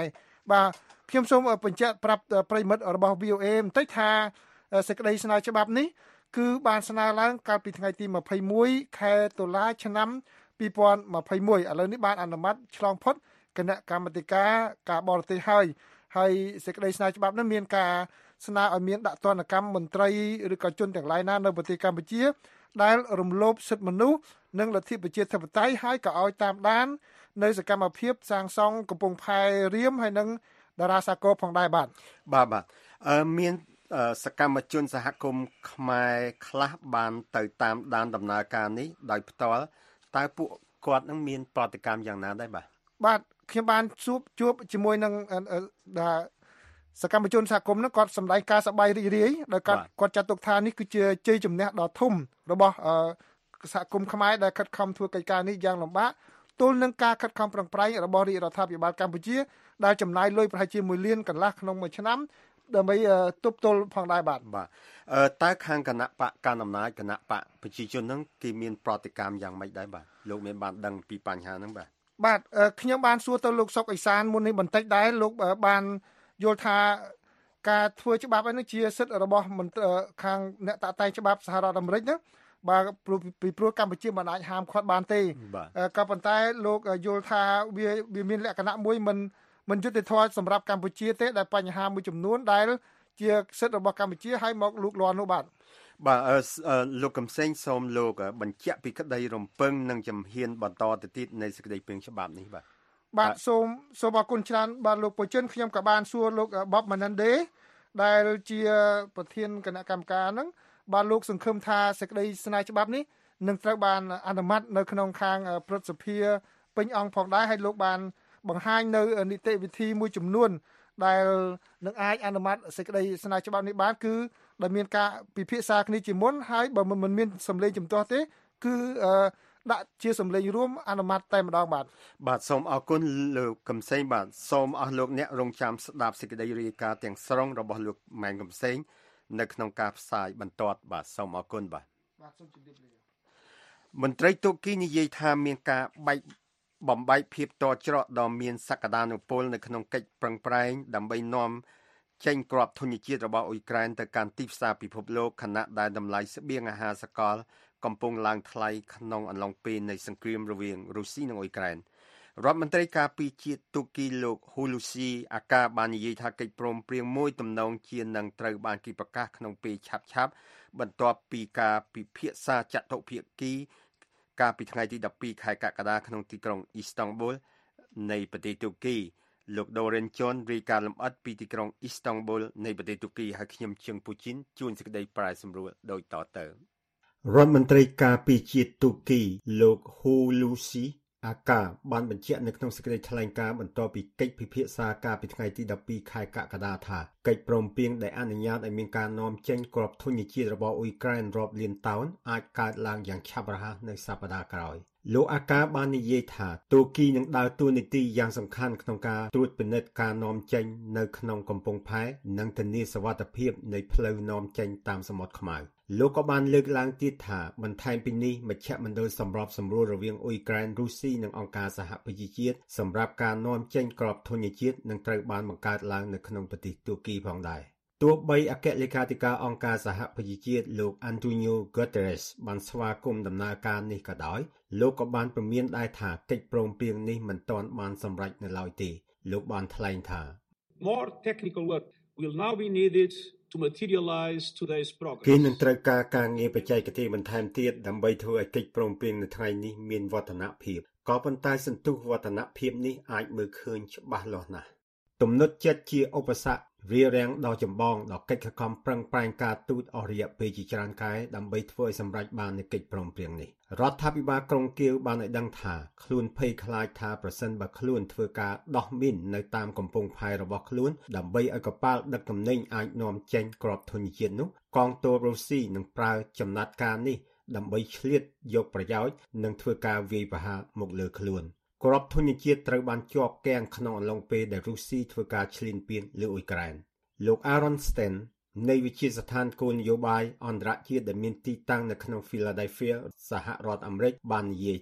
បាទខ្ញុំសូមបញ្ជាក់ប្រាប់ប្រិមិត្តរបស់ វី អូ เอ បន្តិចថាសេចក្តីស្នើច្បាប់នេះគឺបានស្នើឡើងកាលពីថ្ងៃទីยี่สิบเอ็ดខែតុលាឆ្នាំยี่สิบยี่สิบเอ็ดឥឡូវនេះបានអនុម័តឆ្លងផុតគណៈកម្មាធិការការបរទេសហើយហើយសេចក្តីស្នើច្បាប់នេះមានការស្នើឲ្យមានដាក់ទណ្ឌកម្មមន្ត្រីឬក៏ជនទាំងឡាយណានៅប្រទេសកម្ពុជាដែលរំលោភសិទ្ធិមនុស្សនិងលទ្ធិប្រជាធិបតេយ្យហើយក៏ឲ្យតាមដាននៅសកម្មភាពសាងសង់កំពង់ផែរៀមហើយនិងតារាសាគរផងដែរបាទបាទបាទអឺមានសកម្មជនសហគមន៍ខ្មែរខ្លះបានទៅតាមដានដំណើរការនេះដោយផ្ទាល់តើពួកគាត់នឹងមានប្រតិកម្មយ៉ាងណាដែរបាទបាទខ្ញុំបានជួបជួបជាមួយនឹងសកម្មជនសហគមន៍នោះគាត់សម្ដែងការសប្បាយរីករាយដោយគាត់គាត់ចាត់ទុកថានេះគឺជាជ័យជំនះដ៏ធំរបស់សហគមន៍ខ្មែរដែលខិតខំធ្វើកិច្ចការនេះយ៉ាងលំបាកទល់នឹងការខិតខំប្រឹងប្រែងរបស់រាជរដ្ឋាភិបាលកម្ពុជាដែលចំណាយលុយប្រហែលជាមួយលានកន្លះក្នុងមួយឆ្នាំដើម្បីទប់ទល់ផងដែរបាទបាទតើខាងគណៈបកកណ្ដាលអំណាចគណៈបកប្រជាជនហ្នឹងគេមានប្រតិកម្មយ៉ាងម៉េចដែរបាទលោកមានបានដឹងពីបញ្ហាហ្នឹងបាទបាទខ្ញុំបានសួរទៅលោកសុកអេសានមុននេះបន្តិចដែរលោកបានយល់ថាការធ្វើច្បាប់នេះជាសិទ្ធិរបស់ខាងអ្នកតាក់តែងច្បាប់សហរដ្ឋអាមេរិកណាបាទពីព្រោះកម្ពុជាមិនអាចហាមឃាត់បានទេក៏ប៉ុន្តែលោកយល់ថាវាវាមានលក្ខណៈមួយមិនមិនយុត្តិធម៌សម្រាប់កម្ពុជាទេដែលបញ្ហាមួយចំនួនដែលជាសិទ្ធិរបស់កម្ពុជាហើយមកលូកលាន់នោះបាទបាទលោកកំសែងសូមលោកបញ្ជាក់ពីក្តីរំពឹងនិងជំហានបន្តទៅទៀតនៃសេចក្តីព្រាងច្បាប់នេះបាទបាទសូមសូមអរគុណច្រើនបាទលោកពុជនខ្ញុំក៏បានសួរលោក Bob Menendez ដែលជាប្រធានគណៈកម្មការហ្នឹងបាទលោកសង្ឃឹមថាសេចក្តីស្នើច្បាប់នេះនឹងត្រូវបានអនុម័តនៅក្នុងខាងព្រឹទ្ធសភាពេញអង្គផងដែរហើយលោកបានបង្ហាញនៅនីតិវិធីមួយចំនួនដែលនឹងអាចអនុម័តសេចក្តីស្នើច្បាប់នេះបានគឺដែលមានការពិភាក្សាគ្នាជាមុនហើយបើមិនមានសម្លេងជំទាស់ទេគឺដាក់ជាសម្លេងរួមអនុម័តតែម្ដងបាទបាទសូមអរគុណលោកកំសែងបាទសូមអស់លោកអ្នករងចាំស្ដាប់សេចក្តីរាយការណ៍ទាំងស្រុងរបស់លោកម៉ែនកំសែងនៅក្នុងការផ្សាយបន្ទាប់បាទសូមអរគុណបាទបាទសូមជម្រាបលាមន្ត្រីទូគីនិយាយថាមានការបែកបំបែកភាពតច្រកដ៏មានសក្តានុពលនៅក្នុងកិច្ចប្រឹងប្រែងដើម្បីនាំចេញគ្រាប់ធញ្ញជាតិរបស់អ៊ុយក្រែនទៅកាន់ទីផ្សារពិភពលោកខណៈដែលតម្លៃស្បៀងអាហារសកលកំពុងឡើងថ្លៃក្នុងអំឡុងពេលនៃសង្គ្រាមរវាងរុស្ស៊ីនិងអ៊ុយក្រែនរដ្ឋមន្ត្រីការពារជាតិទូគីលោកហ៊ូលូស៊ីអាកាបាននិយាយថាកិច្ចព្រមព្រៀងមួយទំនងជានឹងត្រូវបានគេប្រកាសក្នុងពេលឆាប់ៗបន្ទាប់ពីការពិភាក្សាចតុភាគីកាលពីថ្ងៃទីដប់ពីរខែកក្កដាក្នុងទីក្រុងអ៊ីស្តង់ប៊ុលនៃប្រទេសទូគីលោក Doren John រាយការណ៍លម្អិតពីទីក្រុងអ៊ីស្តង់ប៊ុលនៃប្រទេសទូគីហើយខ្ញុំជើងពូជីនជួនសេចក្តីប្រែសម្រួលដូចតទៅរដ្ឋមន្ត្រីការពារជាតិទូគីលោកហ៊ូលូស៊ីអាកាបានបញ្ជាក់នៅក្នុងសេចក្តីថ្លែងការណ៍បន្ទាប់ពីកិច្ចពិភាក្សាកាលពីថ្ងៃទីដប់ពីរខែកក្កដាថាកិច្ចព្រមព្រៀងដែលអនុញ្ញាតឲ្យមានការនាំចេញគ្រាប់ធញ្ញជាតិរបស់អ៊ុយក្រែនរាប់លានតោនអាចកើតឡើងយ៉ាងឆាប់រហ័សនៅសប្តាហ៍ក្រោយលោកអាកាបាននិយាយថាទូគីនឹងដើរតួនាទីយ៉ាងសំខាន់ក្នុងការត្រួតពិនិត្យការនាំចេញនៅក្នុងកំពង់ផែនិងធានាសុវត្ថិភាពនៃផ្លូវនាំចេញតាមសមុទ្រខ្មៅលោកក៏បានលើកឡើងទៀតថាបន្ថែមពីនេះមជ្ឈមណ្ឌលសម្របសម្រួលរវាងអ៊ុយក្រែនរុស្ស៊ីនិងអង្គការសហប្រជាជាតិសម្រាប់ការនាំចេញគ្រាប់ធញ្ញជាតិនឹងត្រូវបានបង្កើតឡើងនៅក្នុងប្រទេសទូគីផងដែរទោះបីអគ្គលេខាធិការអង្គការសហប្រជាជាតិលោក Antonio Guterres បានស្វាគមន៍ដំណើរការនេះក៏ដោយលោកក៏បានព្រមានដែរថាកិច្ចព្រមព្រៀងនេះមិនទាន់បានសម្រេចនៅឡើយទេលោកបានថ្លែងថា More technical work will now be needed to materialize today's progress គេនឹងត្រូវការការងារបច្ចេកទេសបន្ថែមទៀតដើម្បីធ្វើឲ្យកិច្ចព្រមព្រៀងនៅថ្ងៃនេះមានវឌ្ឍនភាពក៏ប៉ុន្តែសន្ទុះវឌ្ឍនភាពនេះអាចមើលឃើញច្បាស់លាស់ណាស់ទំនុកចិត្តជាឧបសគ្គរារាំងដល់ចម្បងដល់កិច្ចខំប្រឹងប្រែងការទូតអស់រយៈពេលជាច្រើនខែដើម្បីធ្វើឲ្យសម្រេចបាននូវកិច្ចព្រមព្រៀងនេះរដ្ឋាភិបាលក្រុងគៀវបានឲ្យដឹងថាខ្លួនភ័យខ្លាចថាប្រសិនបើខ្លួនធ្វើការដោះមីននៅតាមកំពង់ផែរបស់ខ្លួនដើម្បីឲ្យកប៉ាល់ដឹកទំនិញអាចនាំចេញគ្រាប់ធញ្ញជាតិនោះកងទ័ពរុស្ស៊ីនឹងប្រើចំណាត់ការនេះដើម្បីឆ្លៀតយកប្រយោជន៍និងធ្វើការវាយប្រហារមកលើខ្លួនគ្រាប់ធញ្ញជាតិត្រូវបានជាប់គាំងក្នុងអំឡុងពេលដែលរុស្ស៊ីធ្វើការឈ្លានពានលើអ៊ុយក្រែនលោក Aaron Sten នៃវិទ្យាស្ថានគោលនយោបាយអន្តរជាតិដែលមានទីតាំងនៅក្នុង Philadelphia សហរដ្ឋអាមេរិកបាននិយាយថា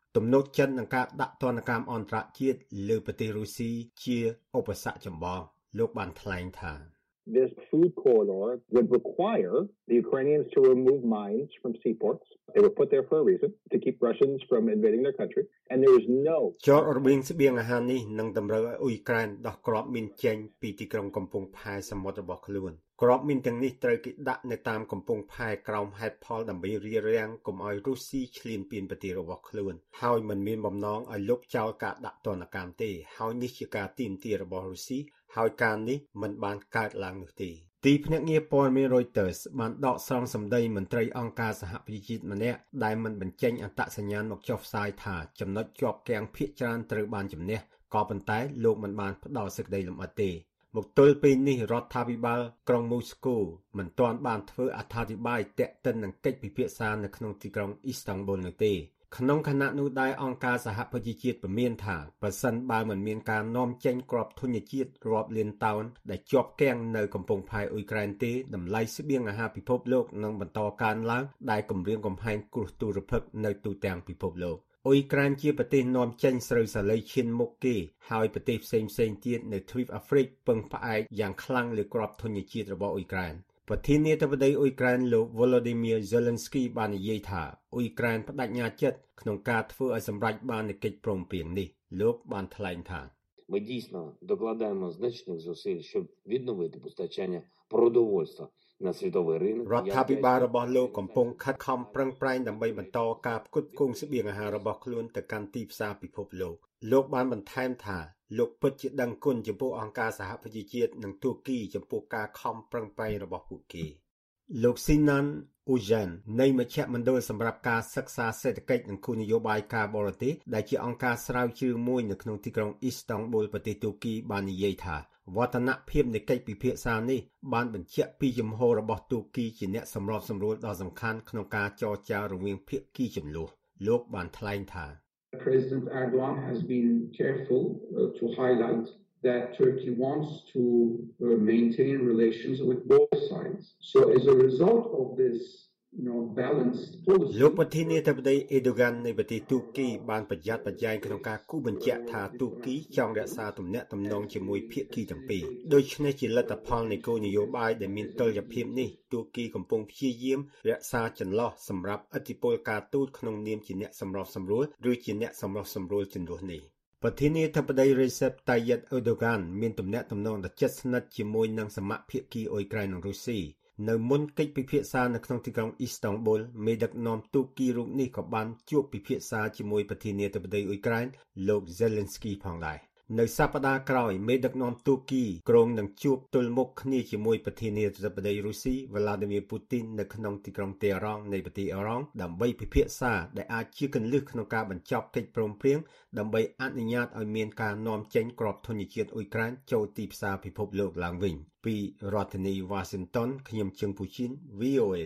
ទំនុកចិត្តនឹងការដាក់ទណ្ឌកម្មអន្តរជាតិលើប្រទេសរុស្ស៊ីជាឧបសគ្គចម្បងលោកបានថ្លែងថា This food corridor would require the Ukrainians to remove mines from seaports. They were put there for a reason, to keep Russians from invading their country. And there is no... ចររបៀងស្បៀងអាហារនេះនឹងតម្រូវឲ្យអ៊ុយក្រែនដោះគ្រាប់មីនចេញពីទីក្រុងកំពង់ផែសមុទ្ររបស់ខ្លួនគ្រាប់មីនទាំងនេះត្រូវគេដាក់នៅតាមកំពង់ផែក្រោមហេតុផលដើម្បីរារាំងកុំឲ្យរុស្ស៊ីឈ្លានពានប្រទេសរបស់ខ្លួនហើយមិនមានបំណងឲ្យលុបចោលការដាក់ទណ្ឌកម្មទេហើយនេះជាការទាមទាររបស់រុស្ស៊ីហើយការនេះមិនបានកើតឡើងនោះទេទីភ្នាក់ងារព័ត៌មាន Reuters បានដកស្រង់សម្ដីមន្ត្រីអង្គការសហប្រជាជាតិម្នាក់ដែលមិនបញ្ចេញអត្តសញ្ញាណមកចុះផ្សាយថាចំណុចជាប់គាំងភាគច្រើនត្រូវបានជំនះក៏ប៉ុន្តែលោកមិនបានផ្ដល់សេចក្តីលម្អិតទេមកទល់ពេលនេះរដ្ឋាភិបាលក្រុងមូស្គូមិនទាន់បានធ្វើអត្ថាធិប្បាយទាក់ទិននឹងកិច្ចពិភាក្សានៅក្នុងទីក្រុងអ៊ីស្តង់ប៊ុលនោះទេក្នុងខណៈនោះដែរអង្គការសហប្រជាជាតិព្រមានថាប្រសិនបើមិនមានការនាំចេញគ្រាប់ធញ្ញជាតិរាប់លានតោនដែលជាប់គាំងនៅកំពង់ផែអ៊ុយក្រែនទេតម្លៃស្បៀងអាហារពិភពលោកនឹងបន្តកើនឡើងដែលគំរាមកំហែងគ្រោះទុរភិក្សនៅទូទាំងពិភពលោកអ៊ុយក្រែនជាប្រទេសនាំចេញស្រូវសាលីឈានមុខគេហើយប្រទេសផ្សេងៗទៀតនៅទ្វីបអាហ្វ្រិកពឹងផ្អែកយ៉ាងខ្លាំងលើគ្រាប់ធញ្ញជាតិរបស់អ៊ុយក្រែនប្រធានាធិបតីអ៊ុយក្រែនលោក Volodymyr Zelensky បាននិយាយថាអ៊ុយក្រែនបដិញ្ញាចិត្តក្នុងការធ្វើឲ្យសម្រេចបាននូវកិច្ចព្រមព្រៀងនេះលោកបានថ្លែងថា Ми дійсно докладаємо значних зусиль, щоб відновити постачання продовольства на світовий ринок. រដ្ឋាភិបាលរបស់លោកកំពុងខិតខំប្រឹងប្រែងដើម្បីបន្តការផ្គត់ផ្គង់ស្បៀងអាហាររបស់ខ្លួនទៅកាន់ទីផ្សារពិភពលោកលោកបានបន្ថែមថាលោកពិតជាដឹងគុណចំពោះអង្គការសហប្រជាជាតិនិងទូគីចំពោះការខំប្រឹងប្រែងរបស់ពួកគេលោក Sinan Ujan នៃមជ្ឈមណ្ឌលសម្រាប់ការសិក្សាសេដ្ឋកិច្ចនិងគោលនយោបាយការបរទេសដែលជាអង្គការស្រាវជ្រាវមួយនៅក្នុងទីក្រុងអ៊ីស្តង់ប៊ុលប្រទេសទូគីបាននិយាយថាវឌ្ឍនភាពនៃកិច្ចពិភាក្សានេះបានបញ្ជាក់ពីជំហររបស់ទូគីជាអ្នកសម្របសម្រួលដ៏សំខាន់ក្នុងការចរចារវាងភាគីជម្លោះលោកបានថ្លែងថា President Erdogan has been careful uh, to highlight that Turkey wants to uh, maintain relations with both sides. So as a result of this, you know, balanced policy លោកប្រធានាធិបតីអ៊ីដូហ្គាននៃប្រទេសទូគីបានប្រយ័ត្នប្រយែងក្នុងការគូបញ្ជាក់ថាទូគីចង់រក្សាទំនាក់ទំនងជាមួយភាគីទាំងពីរដូច្នេះជាលទ្ធផលនៃគោលនយោបាយដែលមានតុល្យភាពនេះទូគីកំពុងព្យាយាមរក្សាចន្លោះសម្រាប់ឥទ្ធិពលការទូតក្នុងនាមជាអ្នកសម្របសម្រួលឬជាអ្នកសម្របសម្រួលចំនួននេះប្រធានាធិបតី Recep Tayyip Erdogan មានទំនាក់ទំនងដ៏ជិតស្និទ្ធជាមួយនឹងសមាភាគីអ៊ុយក្រែននិងរុស្ស៊ីនៅមុនកិច្ចពិភាក្សានៅក្នុងទីក្រុងអ៊ីស្តង់ប៊ុលមេដឹកនាំទូគីរូបនេះក៏បានជួបពិភាក្សាជាមួយប្រធានាធិបតីអ៊ុយក្រែនលោក Zelensky ផងដែរនៅសប្តាហ៍ក្រោយមេដឹកនាំទូគីក្រុងនឹងជួបទល់មុខគ្នាជាមួយប្រធានាធិបតីរុស្ស៊ី Vladimir Putin នៅក្នុងទីក្រុងតេហរ៉ង់នៃប្រទេសអ៊ីរ៉ង់ដើម្បីពិភាក្សាដែលអាចជាគន្លឹះក្នុងការបញ្ចប់កិច្ចព្រមព្រៀងដើម្បីអនុញ្ញាតឲ្យមានការនាំចេញគ្រាប់ធញ្ញជាតិអ៊ុយក្រែនចូលទីផ្សារពិភពលោកឡើងវិញពីរដ្ឋធានី Washington ខ្ញុំជឹងពូជីន V O A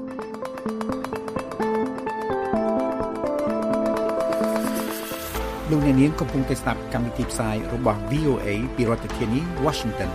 លោកអ្នកនាងកំពុងតែស្ដាប់កម្មវិធីផ្សាយរបស់ V O A ពីរដ្ឋធានី Washington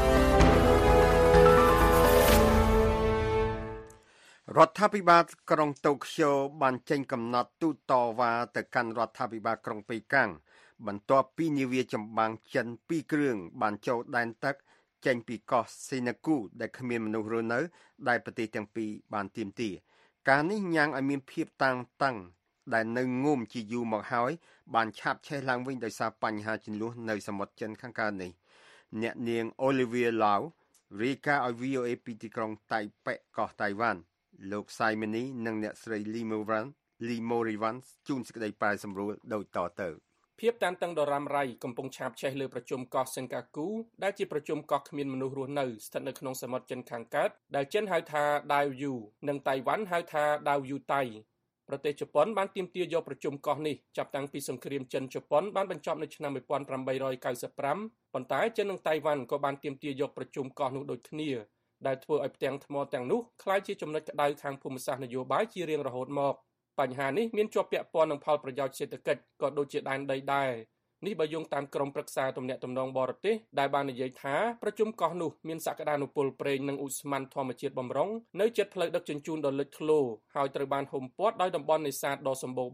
រដ្ឋាភិបាលក្រុងតូក្យូបានចេញកំណត់ទូតតវ៉ាទៅកាន់រដ្ឋាភិបាលក្រុងប៉េកាំងបន្ទាប់ពីនាវាចម្បាំងចិនពីរគ្រឿងបានចូលដែនទឹកចេញពីកោះសេណាគូដែលគ្មានមនុស្សរស់នៅដែលប្រទេសទាំងពីរបានទាមទារការនេះញ៉ាំងឲ្យមានភាពតានតឹងដែលនៅងុំជាយូរមកហើយបានឆាបឆេះឡើងវិញដោយសារបញ្ហាជម្លោះនៅសមុទ្រចិនខាងកើតនេះអ្នកនាង Olivia Lau រាយការណ៍ឲ្យ V O A ពីទីក្រុងតៃប៉េកោះតៃវ៉ាន់លោក Simony និងអ្នកស្រី Limoran Limorivan ជួនសេចក្តីប្រែសម្រួលដូចតទៅភាពតានតឹងដ៏រ៉ាំរ៉ៃកំពុងឆាបឆេះលើប្រជុំកោះសេនកាគូដែលជាប្រជុំកោះគ្មានមនុស្សរស់នៅស្ថិតនៅក្នុងសមុទ្រចិនខាងកើតដែលចិនហៅថាដាវយូនិងតៃវ៉ាន់ហៅថាដាវយូតៃប្រទេសជប៉ុនបានទាមទារយកប្រជុំកោះនេះចាប់តាំងពីសង្គ្រាមចិនជប៉ុនបានបញ្ចប់នៅឆ្នាំmột nghìn tám trăm chín mươi lămប៉ុន្តែចិននិងតៃវ៉ាន់ក៏បានទាមទារយកប្រជុំកោះនោះដូចគ្នាដែលធ្វើឲ្យផ្ទាំងថ្មទាំងនោះក្លាយជាចំណុចក្តៅខាងភូមិសាស្ត្រនយោបាយជារៀងរហូតមកបញ្ហានេះមានជាប់ពាក់ព័ន្ធនឹងផលប្រយោជន៍សេដ្ឋកិច្ចក៏ដូចជាដែនដីដែរនេះបើយោងតាមក្រុមប្រឹក្សាទំនាក់ទំនងបរទេសដែលបាននិយាយថាប្រជុំកោះនោះមានសក្តានុពលប្រេងនិងឧស្ម័នធម្មជាតិបំរុងនៅជិតផ្លូវដឹកជញ្ជូនដ៏លេចធ្លោហើយត្រូវបានហុំព័ទ្ធដោយតំបន់នេសាទដ៏សម្បូរបែប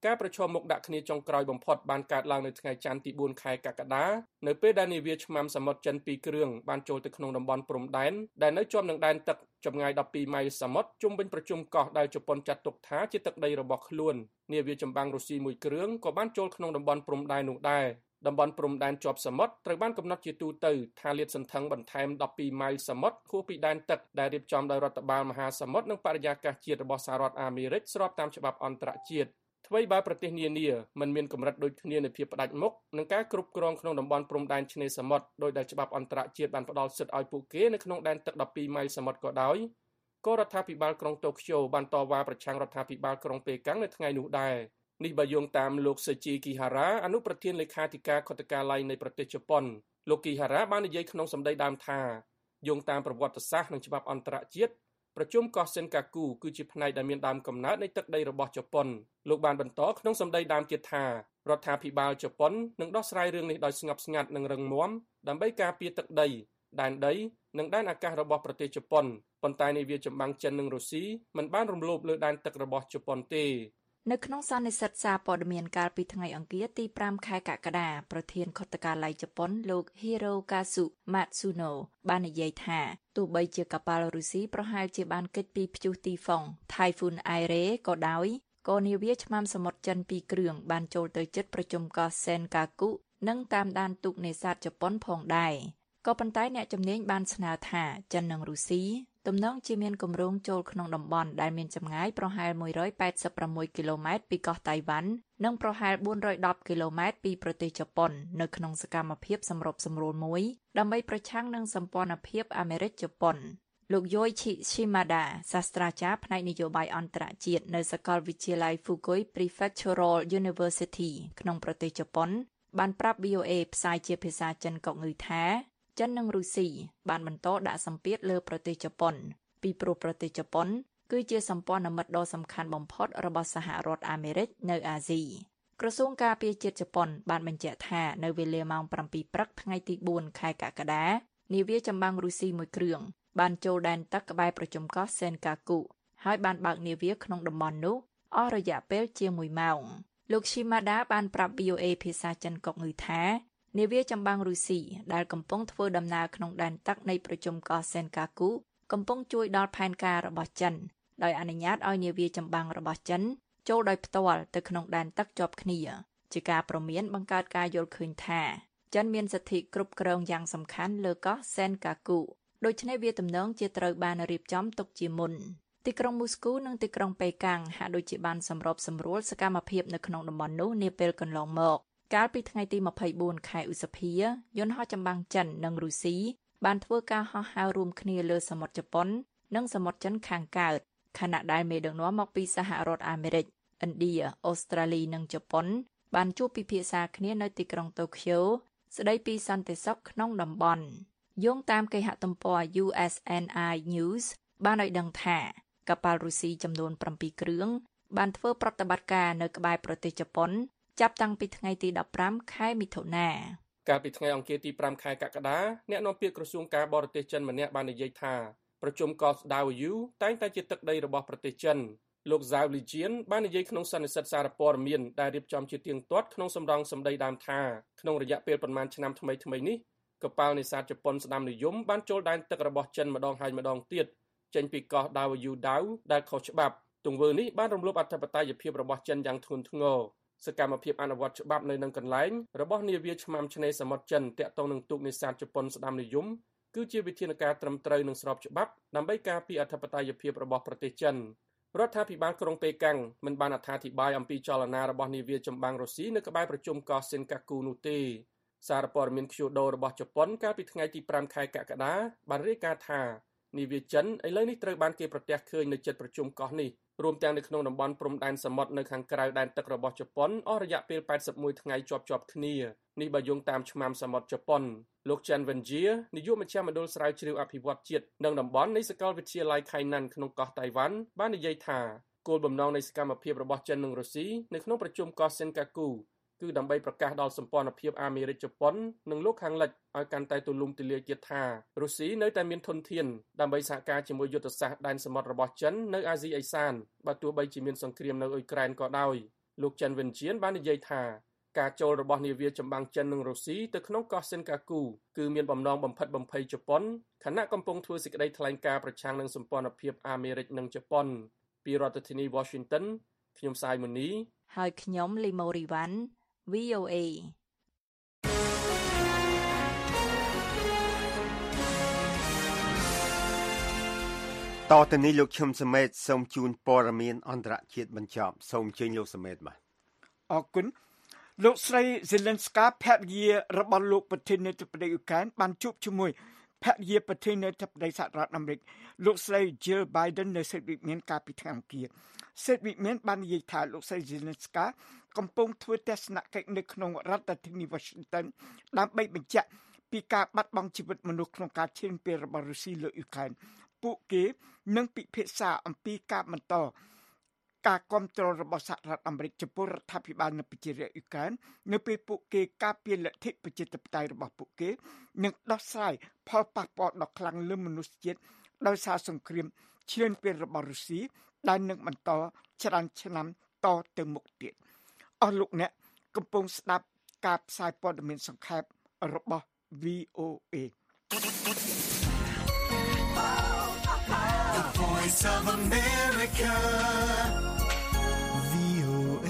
ការប្រជុំមុខដាក់គ្នាចុងក្រោយបំផុតបានកើតឡើងនៅថ្ងៃច័ន្ទទីបួនខែកក្កដានៅពេលដែលនាវាឆ្មាំសមុទ្រចិនពីរគ្រឿងបានចូលទៅក្នុងតំបន់ព្រំដែនដែលនៅជាប់នឹងដែនទឹកចម្ងាយដប់ពីរម៉ៃល៍សមុទ្រជុំវិញប្រជុំកោះដែលជប៉ុនចាត់ទុកថាជាទឹកដីរបស់ខ្លួននាវាចម្បាំងរុស្ស៊ីមួយគ្រឿងក៏បានចូលក្នុងតំបន់ព្រំដែននោះដែរតំបន់ព្រំដែនជាប់សមុទ្រត្រូវបានកំណត់ជាទូទៅថាលាតសន្ធឹងបន្ថែមដប់ពីរម៉ៃល៍សមុទ្រហួសពីដែនទឹកដែលរៀបចំដោយរដ្ឋបាលមហាសមុទ្រនិងបរិយាកាសជាតិរបស់សហរដ្ឋអាមេរិកស្របតាមច្បាប់អន្តរជាតិថ្មីបើប្រទេសនានាមិនមានកម្រិតដូចគ្នានៃភាពផ្ដាច់មុខនិងការគ្រប់គ្រងក្នុងតំបន់ព្រំដែនឆ្នេរសមុទ្រដោយដែលច្បាប់អន្តរជាតិបានផ្ដល់សិទ្ធិឲ្យពួកគេនៅក្នុងដែនទឹកដប់ពីរម៉ៃល៍សមុទ្រក៏ដោយក៏រដ្ឋាភិបាលក្រុងតូក្យូបានតវ៉ាប្រឆាំងរដ្ឋាភិបាលក្រុងប៉េកាំងនៅថ្ងៃនោះដែរនេះបើយោងតាមលោកសេជីគីហារ៉ាអនុប្រធានលេខាធិការខុទ្ទកាល័យនៃប្រទេសជប៉ុនលោកគីហារ៉ាបាននិយាយក្នុងសម្ដីដើមថាយោងតាមប្រវត្តិសាស្ត្រនិងច្បាប់អន្តរជាតិប្រជុំកោះសេនកាគូគឺជាផ្នែកដែលមានដើមកំណើតនៃទឹកដីរបស់ជប៉ុនលោកបានបន្តក្នុងសម្ដីដើមទៀតថារដ្ឋាភិបាលជប៉ុននឹងដោះស្រាយរឿងនេះដោយស្ងប់ស្ងាត់និងរឹងមាំដើម្បីការពារទឹកដីដែនដីនិងដែនអាកាសរបស់ប្រទេសជប៉ុនប៉ុន្តែនាវាចម្បាំងចិននិងរុស្ស៊ីមិនបានរំលោភលើដែនទឹករបស់ជប៉ុនទេនៅក្នុងសន្និសីទសារព័ត៌មានកាលពីថ្ងៃអង្គារទីប្រាំខែកក្កដាប្រធានខុទ្ទកាល័យជប៉ុនលោក Hirokazu Matsuno បាននិយាយថាទោះបីជាកប៉ាល់រុស្ស៊ីប្រហែលជាបានគេចពីព្យុះទីហ្វុង Typhoon Aire ក៏ដោយក៏នាវាឆ្មាំសមុទ្រចិនពីរគ្រឿងបានចូលទៅជិតប្រជុំកោះ Senkaku និងតាមដានទូកនេសាទជប៉ុនផងដែរក៏ប៉ុន្តែអ្នកជំនាញបានស្នើថាចិននិងរុស្ស៊ីទំនងជាមានគម្រោងចូលក្នុងតំបន់ដែលមានចម្ងាយប្រហែលមួយរយแปดสิบหกគីឡូម៉ែត្រពីកោះតៃវ៉ាន់និងប្រហែលបួនរយដប់គីឡូម៉ែត្រពីប្រទេសជប៉ុននៅក្នុងសកម្មភាពសម្របសម្រួលមួយដើម្បីប្រឆាំងនឹងសម្ព័ន្ធភាពអាមេរិកជប៉ុនលោកយូឈីឈីម៉ាដាសាស្ត្រាចារ្យផ្នែកនយោបាយអន្តរជាតិនៅសាកលវិទ្យាល័យ Fukui Prefectural University ក្នុងប្រទេសជប៉ុនបានប្រាប់ វី អូ เอ ផ្សាយជាភាសាចិនកុកងឺថាចិននិងរុស្ស៊ីបានបន្តដាក់សម្ពាធលើប្រទេសជប៉ុនពីព្រោះប្រទេសជប៉ុនគឺជាសម្ព័ន្ធមិត្តដ៏សំខាន់បំផុតរបស់សហរដ្ឋអាមេរិកនៅអាស៊ីក្រសួងការពារជាតិជប៉ុនបានបញ្ជាក់ថានៅវេលាម៉ោងប្រាំពីរព្រឹកថ្ងៃទីបួនខែកក្កដានាវាចម្បាំងរុស្ស៊ីមួយគ្រឿងបានចូលដែនទឹកក្បែរប្រជុំកោះ Senkaku ហើយបានបើកនាវាក្នុងតំបន់នោះអស់រយៈពេលជាមួយម៉ោងលោក Shimada បានប្រាប់ វី អូ เอ ភាសាចិនកុកងឺថានាវាចម្បាំងរុស្ស៊ីដែលកំពុងធ្វើដំណើរក្នុងដែនទឹកនៃប្រជុំកោះ Senkaku កំពុងជួយដល់ផែនការរបស់ចិនដោយអនុញ្ញាតឲ្យនាវាចម្បាំងរបស់ចិនចូលដោយផ្ទាល់ទៅក្នុងដែនទឹកជាប់គ្នាជាការព្រមានបង្កើតការយល់ឃើញថាចិនមានសិទ្ធិគ្រប់គ្រងយ៉ាងសំខាន់លើកោះ Senkaku ដូច្នេះវាទំនងជាត្រូវបានរៀបចំទុកជាមុនទីក្រុងមូស្គូនិងទីក្រុងប៉េកាំងហាក់ដូចជាបានសម្របសម្រួលសកម្មភាពនៅក្នុងតំបន់នោះនាពេលកន្លងមកកាលពីថ្ងៃទីម្ភៃបួនខែឧសភាយន្តហោះចម្បាំងចិននិងរុស្ស៊ីបានធ្វើការហោះហើររួមគ្នាលើសមុទ្រជប៉ុននិងសមុទ្រចិនខាងកើតខណៈដែលមេដឹកនាំមកពីសហរដ្ឋអាមេរិកឥណ្ឌាអូស្ត្រាលីនិងជប៉ុនបានជួបពិភាក្សាគ្នានៅទីក្រុងតូក្យូស្ដីពីសន្តិសុខក្នុងតំបន់យោងតាមគេហទំព័រ យូ អេស អេន អាយ News បានឲ្យដឹងថាកប៉ាល់រុស្ស៊ីចំនួនប្រាំពីរគ្រឿងបានធ្វើប្រតិបត្តិការនៅក្បែរប្រទេសជប៉ុនចាប់តាំងពីថ្ងៃទីដប់ប្រាំខែមិថុនាកាលពីថ្ងៃអង្គារទីប្រាំខែកក្កដាអ្នកនាំពាក្យក្រសួងការបរទេសចិនម្នាក់បាននិយាយថាប្រជុំកោះដាវយូតែងតែជាទឹកដីរបស់ប្រទេសចិនលោក Zhao Lijian បាននិយាយក្នុងសន្និសីទសារព័ត៌មានដែលរៀបចំជាទៀងទាត់ក្នុងសម្ដងសម្ដីដើមថាក្នុងរយៈពេលប្រមាណឆ្នាំថ្មីៗនេះកប៉ាល់នេសាទជប៉ុនស្ដាំនិយមបានចូលដែនទឹករបស់ចិនម្ដងហើយម្ដងទៀតចេញពីកោះដាវយូដាវដែលខុសច្បាប់ទង្វើនេះបានរំលោភអធិបតេយ្យភាពរបស់ចិនយ៉ាងធ្ងន់ធ្ងរសកម្មភាពអនុវត្តច្បាប់នៅនឹងកន្លែងរបស់នាវាឆ្មាំឆ្នេរសមុទ្រចិនទាក់ទងនឹងទូកនេសាទជប៉ុនស្ដាំនិយមគឺជាវិធានការត្រឹមត្រូវនិងស្របច្បាប់ដើម្បីការពារអធិបតេយ្យភាពរបស់ប្រទេសចិនរដ្ឋាភិបាលក្រុងប៉េកាំងមិនបានអត្ថាធិប្បាយអំពីចលនារបស់នាវាចម្បាំងរុស្ស៊ីនៅក្បែរប្រជុំកោះ Senkaku នោះទេសារព័ត៌មាន Kyodo របស់ជប៉ុនកាលពីថ្ងៃទីប្រាំខែកក្កដាបានរាយការណ៍ថានាវាចិនឥឡូវនេះត្រូវបានគេប្រទះឃើញនៅជិតប្រជុំកោះនេះរួមទាំងនៅក្នុងតំបន់ព្រំដែនសមុទ្រនៅខាងក្រៅដែនទឹករបស់ជប៉ុនអស់រយៈពេលแปดสิบเอ็ดថ្ងៃជាប់ជាប់គ្នានេះបើយោងតាមឆ្មាំសមុទ្រជប៉ុនលោក Chen Wenjie នាយកមជ្ឈមណ្ឌលស្រាវជ្រាវអភិវឌ្ឍជាតិនិងតំបន់នៃសាកលវិទ្យាល័យ Hainan ក្នុងកោះតៃវ៉ាន់បាននិយាយថាគោលបំណងនៃសកម្មភាពរបស់ចិននិងរុស្ស៊ីនៅក្នុងប្រជុំកោះ Senkaku គឺដើម្បីប្រកាសដល់សម្ព័ន្ធភាពអាមេរិកជប៉ុននិងលោកខាងលិចឲ្យកាន់តែទូលំទូលាយទៀតថារុស្ស៊ីនៅតែមានធនធានដើម្បីសហការជាមួយយុទ្ធសាស្ត្រដែនសមុទ្ររបស់ចិននៅអាស៊ីអេសានបើទោះបីជាមានសង្គ្រាមនៅអ៊ុយក្រែនក៏ដោយលោកចិនវិនជៀនបាននិយាយថាការចូលរបស់នាវាចម្បាំងចិននិងរុស្ស៊ីទៅក្នុងកោះសិនកាគូគឺមានបំណងបំផិតបំភ័យជប៉ុនខណៈកំពុងធ្វើសេចក្តីថ្លែងការណ៍ប្រឆាំងនឹងសម្ព័ន្ធភាពអាមេរិកនិងជប៉ុនពីរដ្ឋធានី Washington ខ្ញុំសាយមុនីហើយខ្ញុំលីម៉ូរីវ៉ាន់ វី អូ เอតទៅនេះលោកឈឹមសមេតសូមជូនព័ត៌មានអន្តរជាតិបញ្ចប់សូមជើញលោកសមេតបាទអរគុណលោកស្រី Zelensky ភរិយារបស់លោកប្រធានាធិបតីអ៊ុក្រែនបានជួបជាមួយភរិយាប្រធានាធិបតីសហរដ្ឋអាមេរិកលោកស្រី Jill Biden នៅសេតវិមានកាលពីថ្ងៃអង្គារសេតវិមានបាននិយាយថាលោកស្រី Zelensky កំពុងធ្វើទស្សនកិច្ចនៅក្នុងរដ្ឋធានី Washington ដើម្បីបញ្ជាក់ពីការបាត់បង់ជីវិតមនុស្សក្នុងការឈានពេលរបស់រុស្ស៊ីលើអ៊ុក្រែនពួកគេនឹងពិភាក្សាអំពីការបន្តការគ្រប់គ្រងរបស់សហរដ្ឋអាមេរិកចំពោះរដ្ឋាភិបាលនៅប្រជារាស្ត្រអ៊ុក្រែននៅពេលពួកគេការពារលទ្ធិប្រជាធិបតេយ្យរបស់ពួកគេនិងដោះស្រាយផលប៉ះពាល់ដ៏ខ្លាំងលើមនុស្សជាតិដោយសារសង្គ្រាមឈ្លានពានរបស់រុស្ស៊ីដែលនឹងបន្តច្រើនឆ្នាំតទៅមុខទៀតអស់លោកអ្នកកំពុងស្ដាប់ការផ្សាយព័ត៌មានសង្ខេបរបស់ វី អូ เอ The Voice of America វី អូ เอ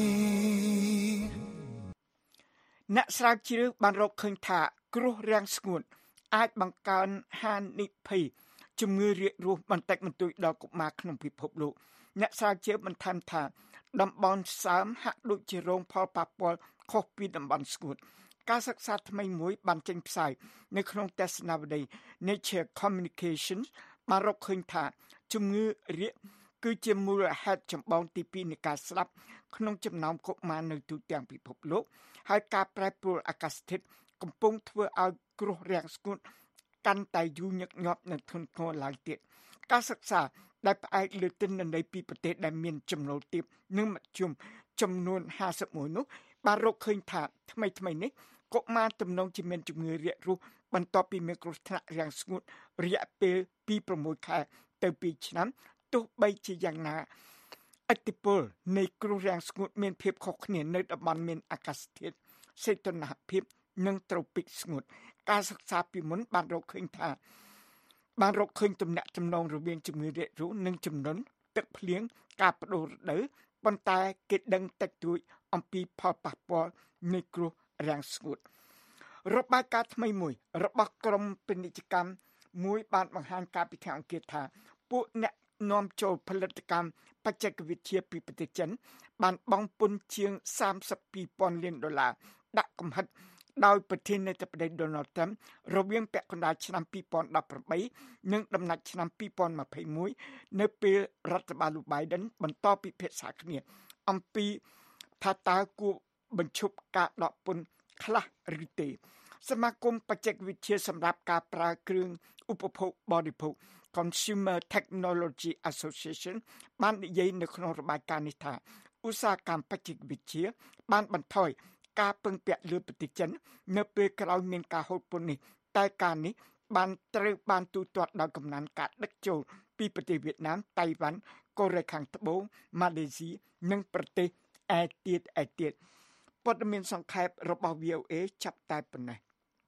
អ្នកស្រាវជ្រាវបានរកឃើញថាគ្រោះរាំងស្ងួតអាចបង្កើនហានិភ័យជំងឺរាគរូសបន្តិចបន្តួចដល់កុមារក្នុងពិភពលោកអ្នកស្រាវជ្រាវបន្ថែមថាតំបន់សើមហាក់ដូចជារងផលប៉ះពាល់ខុសពីតំបន់ស្ងួតការសិក្សាថ្មីមួយបានចេញផ្សាយនៅក្នុងទស្សនាវដ្តី Nature Communications បានរកឃើញថាជំងឺរាគគឺជាមូលហេតុចម្បងទីពីរនៃការស្លាប់ក្នុងចំណោមកុមារនៅទូទាំងពិភពលោកហើយការប្រែប្រួលអាកាសធាតុកំពុងធ្វើឲ្យគ្រោះរាំងស្ងួតកាន់តែយូរញឹកញាប់និងធ្ងន់ធ្ងរឡើងទៀតការសិក្សាដែលផ្អែកលើទិន្នន័យពីប្រទេសដែលមានចំណូលទាបនិងមធ្យមចំនួនห้าสิบមួយនោះបានរកឃើញថាថ្មីថ្មីនេះកុមារទំនងជាមានជំងឺរាគរូសបន្ទាប់ពីមានគ្រោះថ្នាក់រាំងស្ងួតរយៈពេលពីប្រាំមួយខែទៅពីរឆ្នាំទោះបីជាយ៉ាងណាឥទ្ធិពលនៃគ្រោះរាំងស្ងួតមានភាពខុសគ្នានៅតំបន់មានអាកាសធាតុសីតុណ្ហភាពនិងត្រូពិកស្ងួតការសិក្សាពីមុនបានរកឃើញថាបានរកឃើញទំនាក់ទំនងរវាងជំងឺរាគរូសនិងចំនួនទឹកភ្លៀងការបដូររដូវប៉ុន្តែគេដឹងតិចតួចអំពីផលប៉ះពាល់នៃគ្រោះរាំងស្ងួតរបាយការណ៍ថ្មីមួយរបស់ក្រមពាណិជ្ជកម្មមួយបានបង្ហាញកាលពីថ្ងៃអង្គារថាពួកអ្នកនាំចូលផលិតកម្មបច្ចេកវិទ្យាពីប្រទេសចិនបានបង់ពន្ធជាងសាមសិបពីរពាន់លានដុល្លារដាក់កំហិតដោយប្រធានាធិបតី Donald Trump រវាងពាក់កណ្ដាលឆ្នាំពីរពាន់ដប់ប្រាំបីនិងដំណាច់ឆ្នាំពីរពាន់ម្ភៃមួយនៅពេលរដ្ឋបាលលោក Biden បន្តពិភាក្សាគ្នាអំពីថាតើគួរបញ្ឈប់ការដកពន្ធខ្លះឬទេសមាគមបច្ចេកវិទ្យាសម្រាប់ការប្រើគ្រឿងឧបភោគបរិភោគ Consumer Technology Association បាននិយាយនៅក្នុងរបាយការណ៍នេះថាឧស្សាហកម្មបច្ចេកវិទ្យាបានបន្ថយការពឹងពាក់លើប្រទេសចិននៅពេលក្រោយមានការហូតពន្ធនេះតែការនេះបានត្រូវបានទូទាត់ដោយកំណើនការដឹកចូលពីប្រទេសវៀតណាមតៃវ៉ាន់កូរ៉េខាងត្បូងម៉ាឡេស៊ីនិងប្រទេសឯទៀតឯទៀតព័ត៌មានសង្ខេបរបស់ វី អូ เอ ចាប់តែប៉ុណ្ណេះ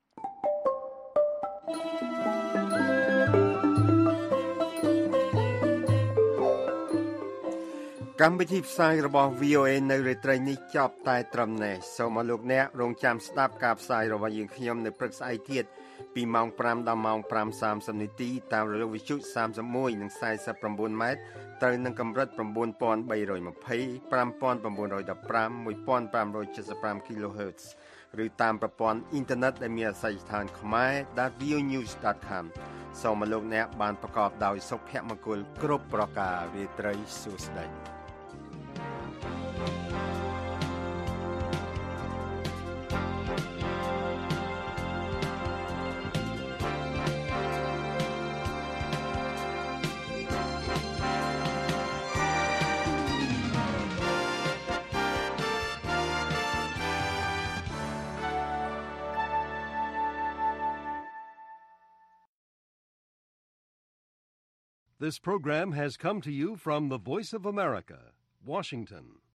កម្មវិធីផ្សាយរបស់ វី អូ เอ នៅរាត្រីនេះចប់តែត្រឹមនេះសូមឲ្យលោកអ្នករងចាំស្ដាប់ការផ្សាយរបស់យើងខ្ញុំនៅព្រឹកស្អែកទៀតពីម៉ោងប្រាំដល់ម៉ោងប្រាំសាមសិបនាទីតាមរលកវិទ្យុសាមសិបមួយនិងសាយសិបប្រាំបួនម៉ែត្រត្រូវនឹងកម្រិត ៩ពាន់បីរយម្ភៃ ៥ពាន់៩រយដប់ប្រាំ ១ពាន់៥រយចិតសិបប្រាំ kHz ឬតាមប្រព័ន្ធអ៊ីនធឺណិតដែលមានអាសយដ្ឋាន ខ្មែរ ដត វី អូ ញូស ដត com សូមឲ្យលោកអ្នកបានប្រកបដោយសុភមង្គលគ្រប់ប្រការរាត្រីសួស្តី This program has come to you from the Voice of America, Washington.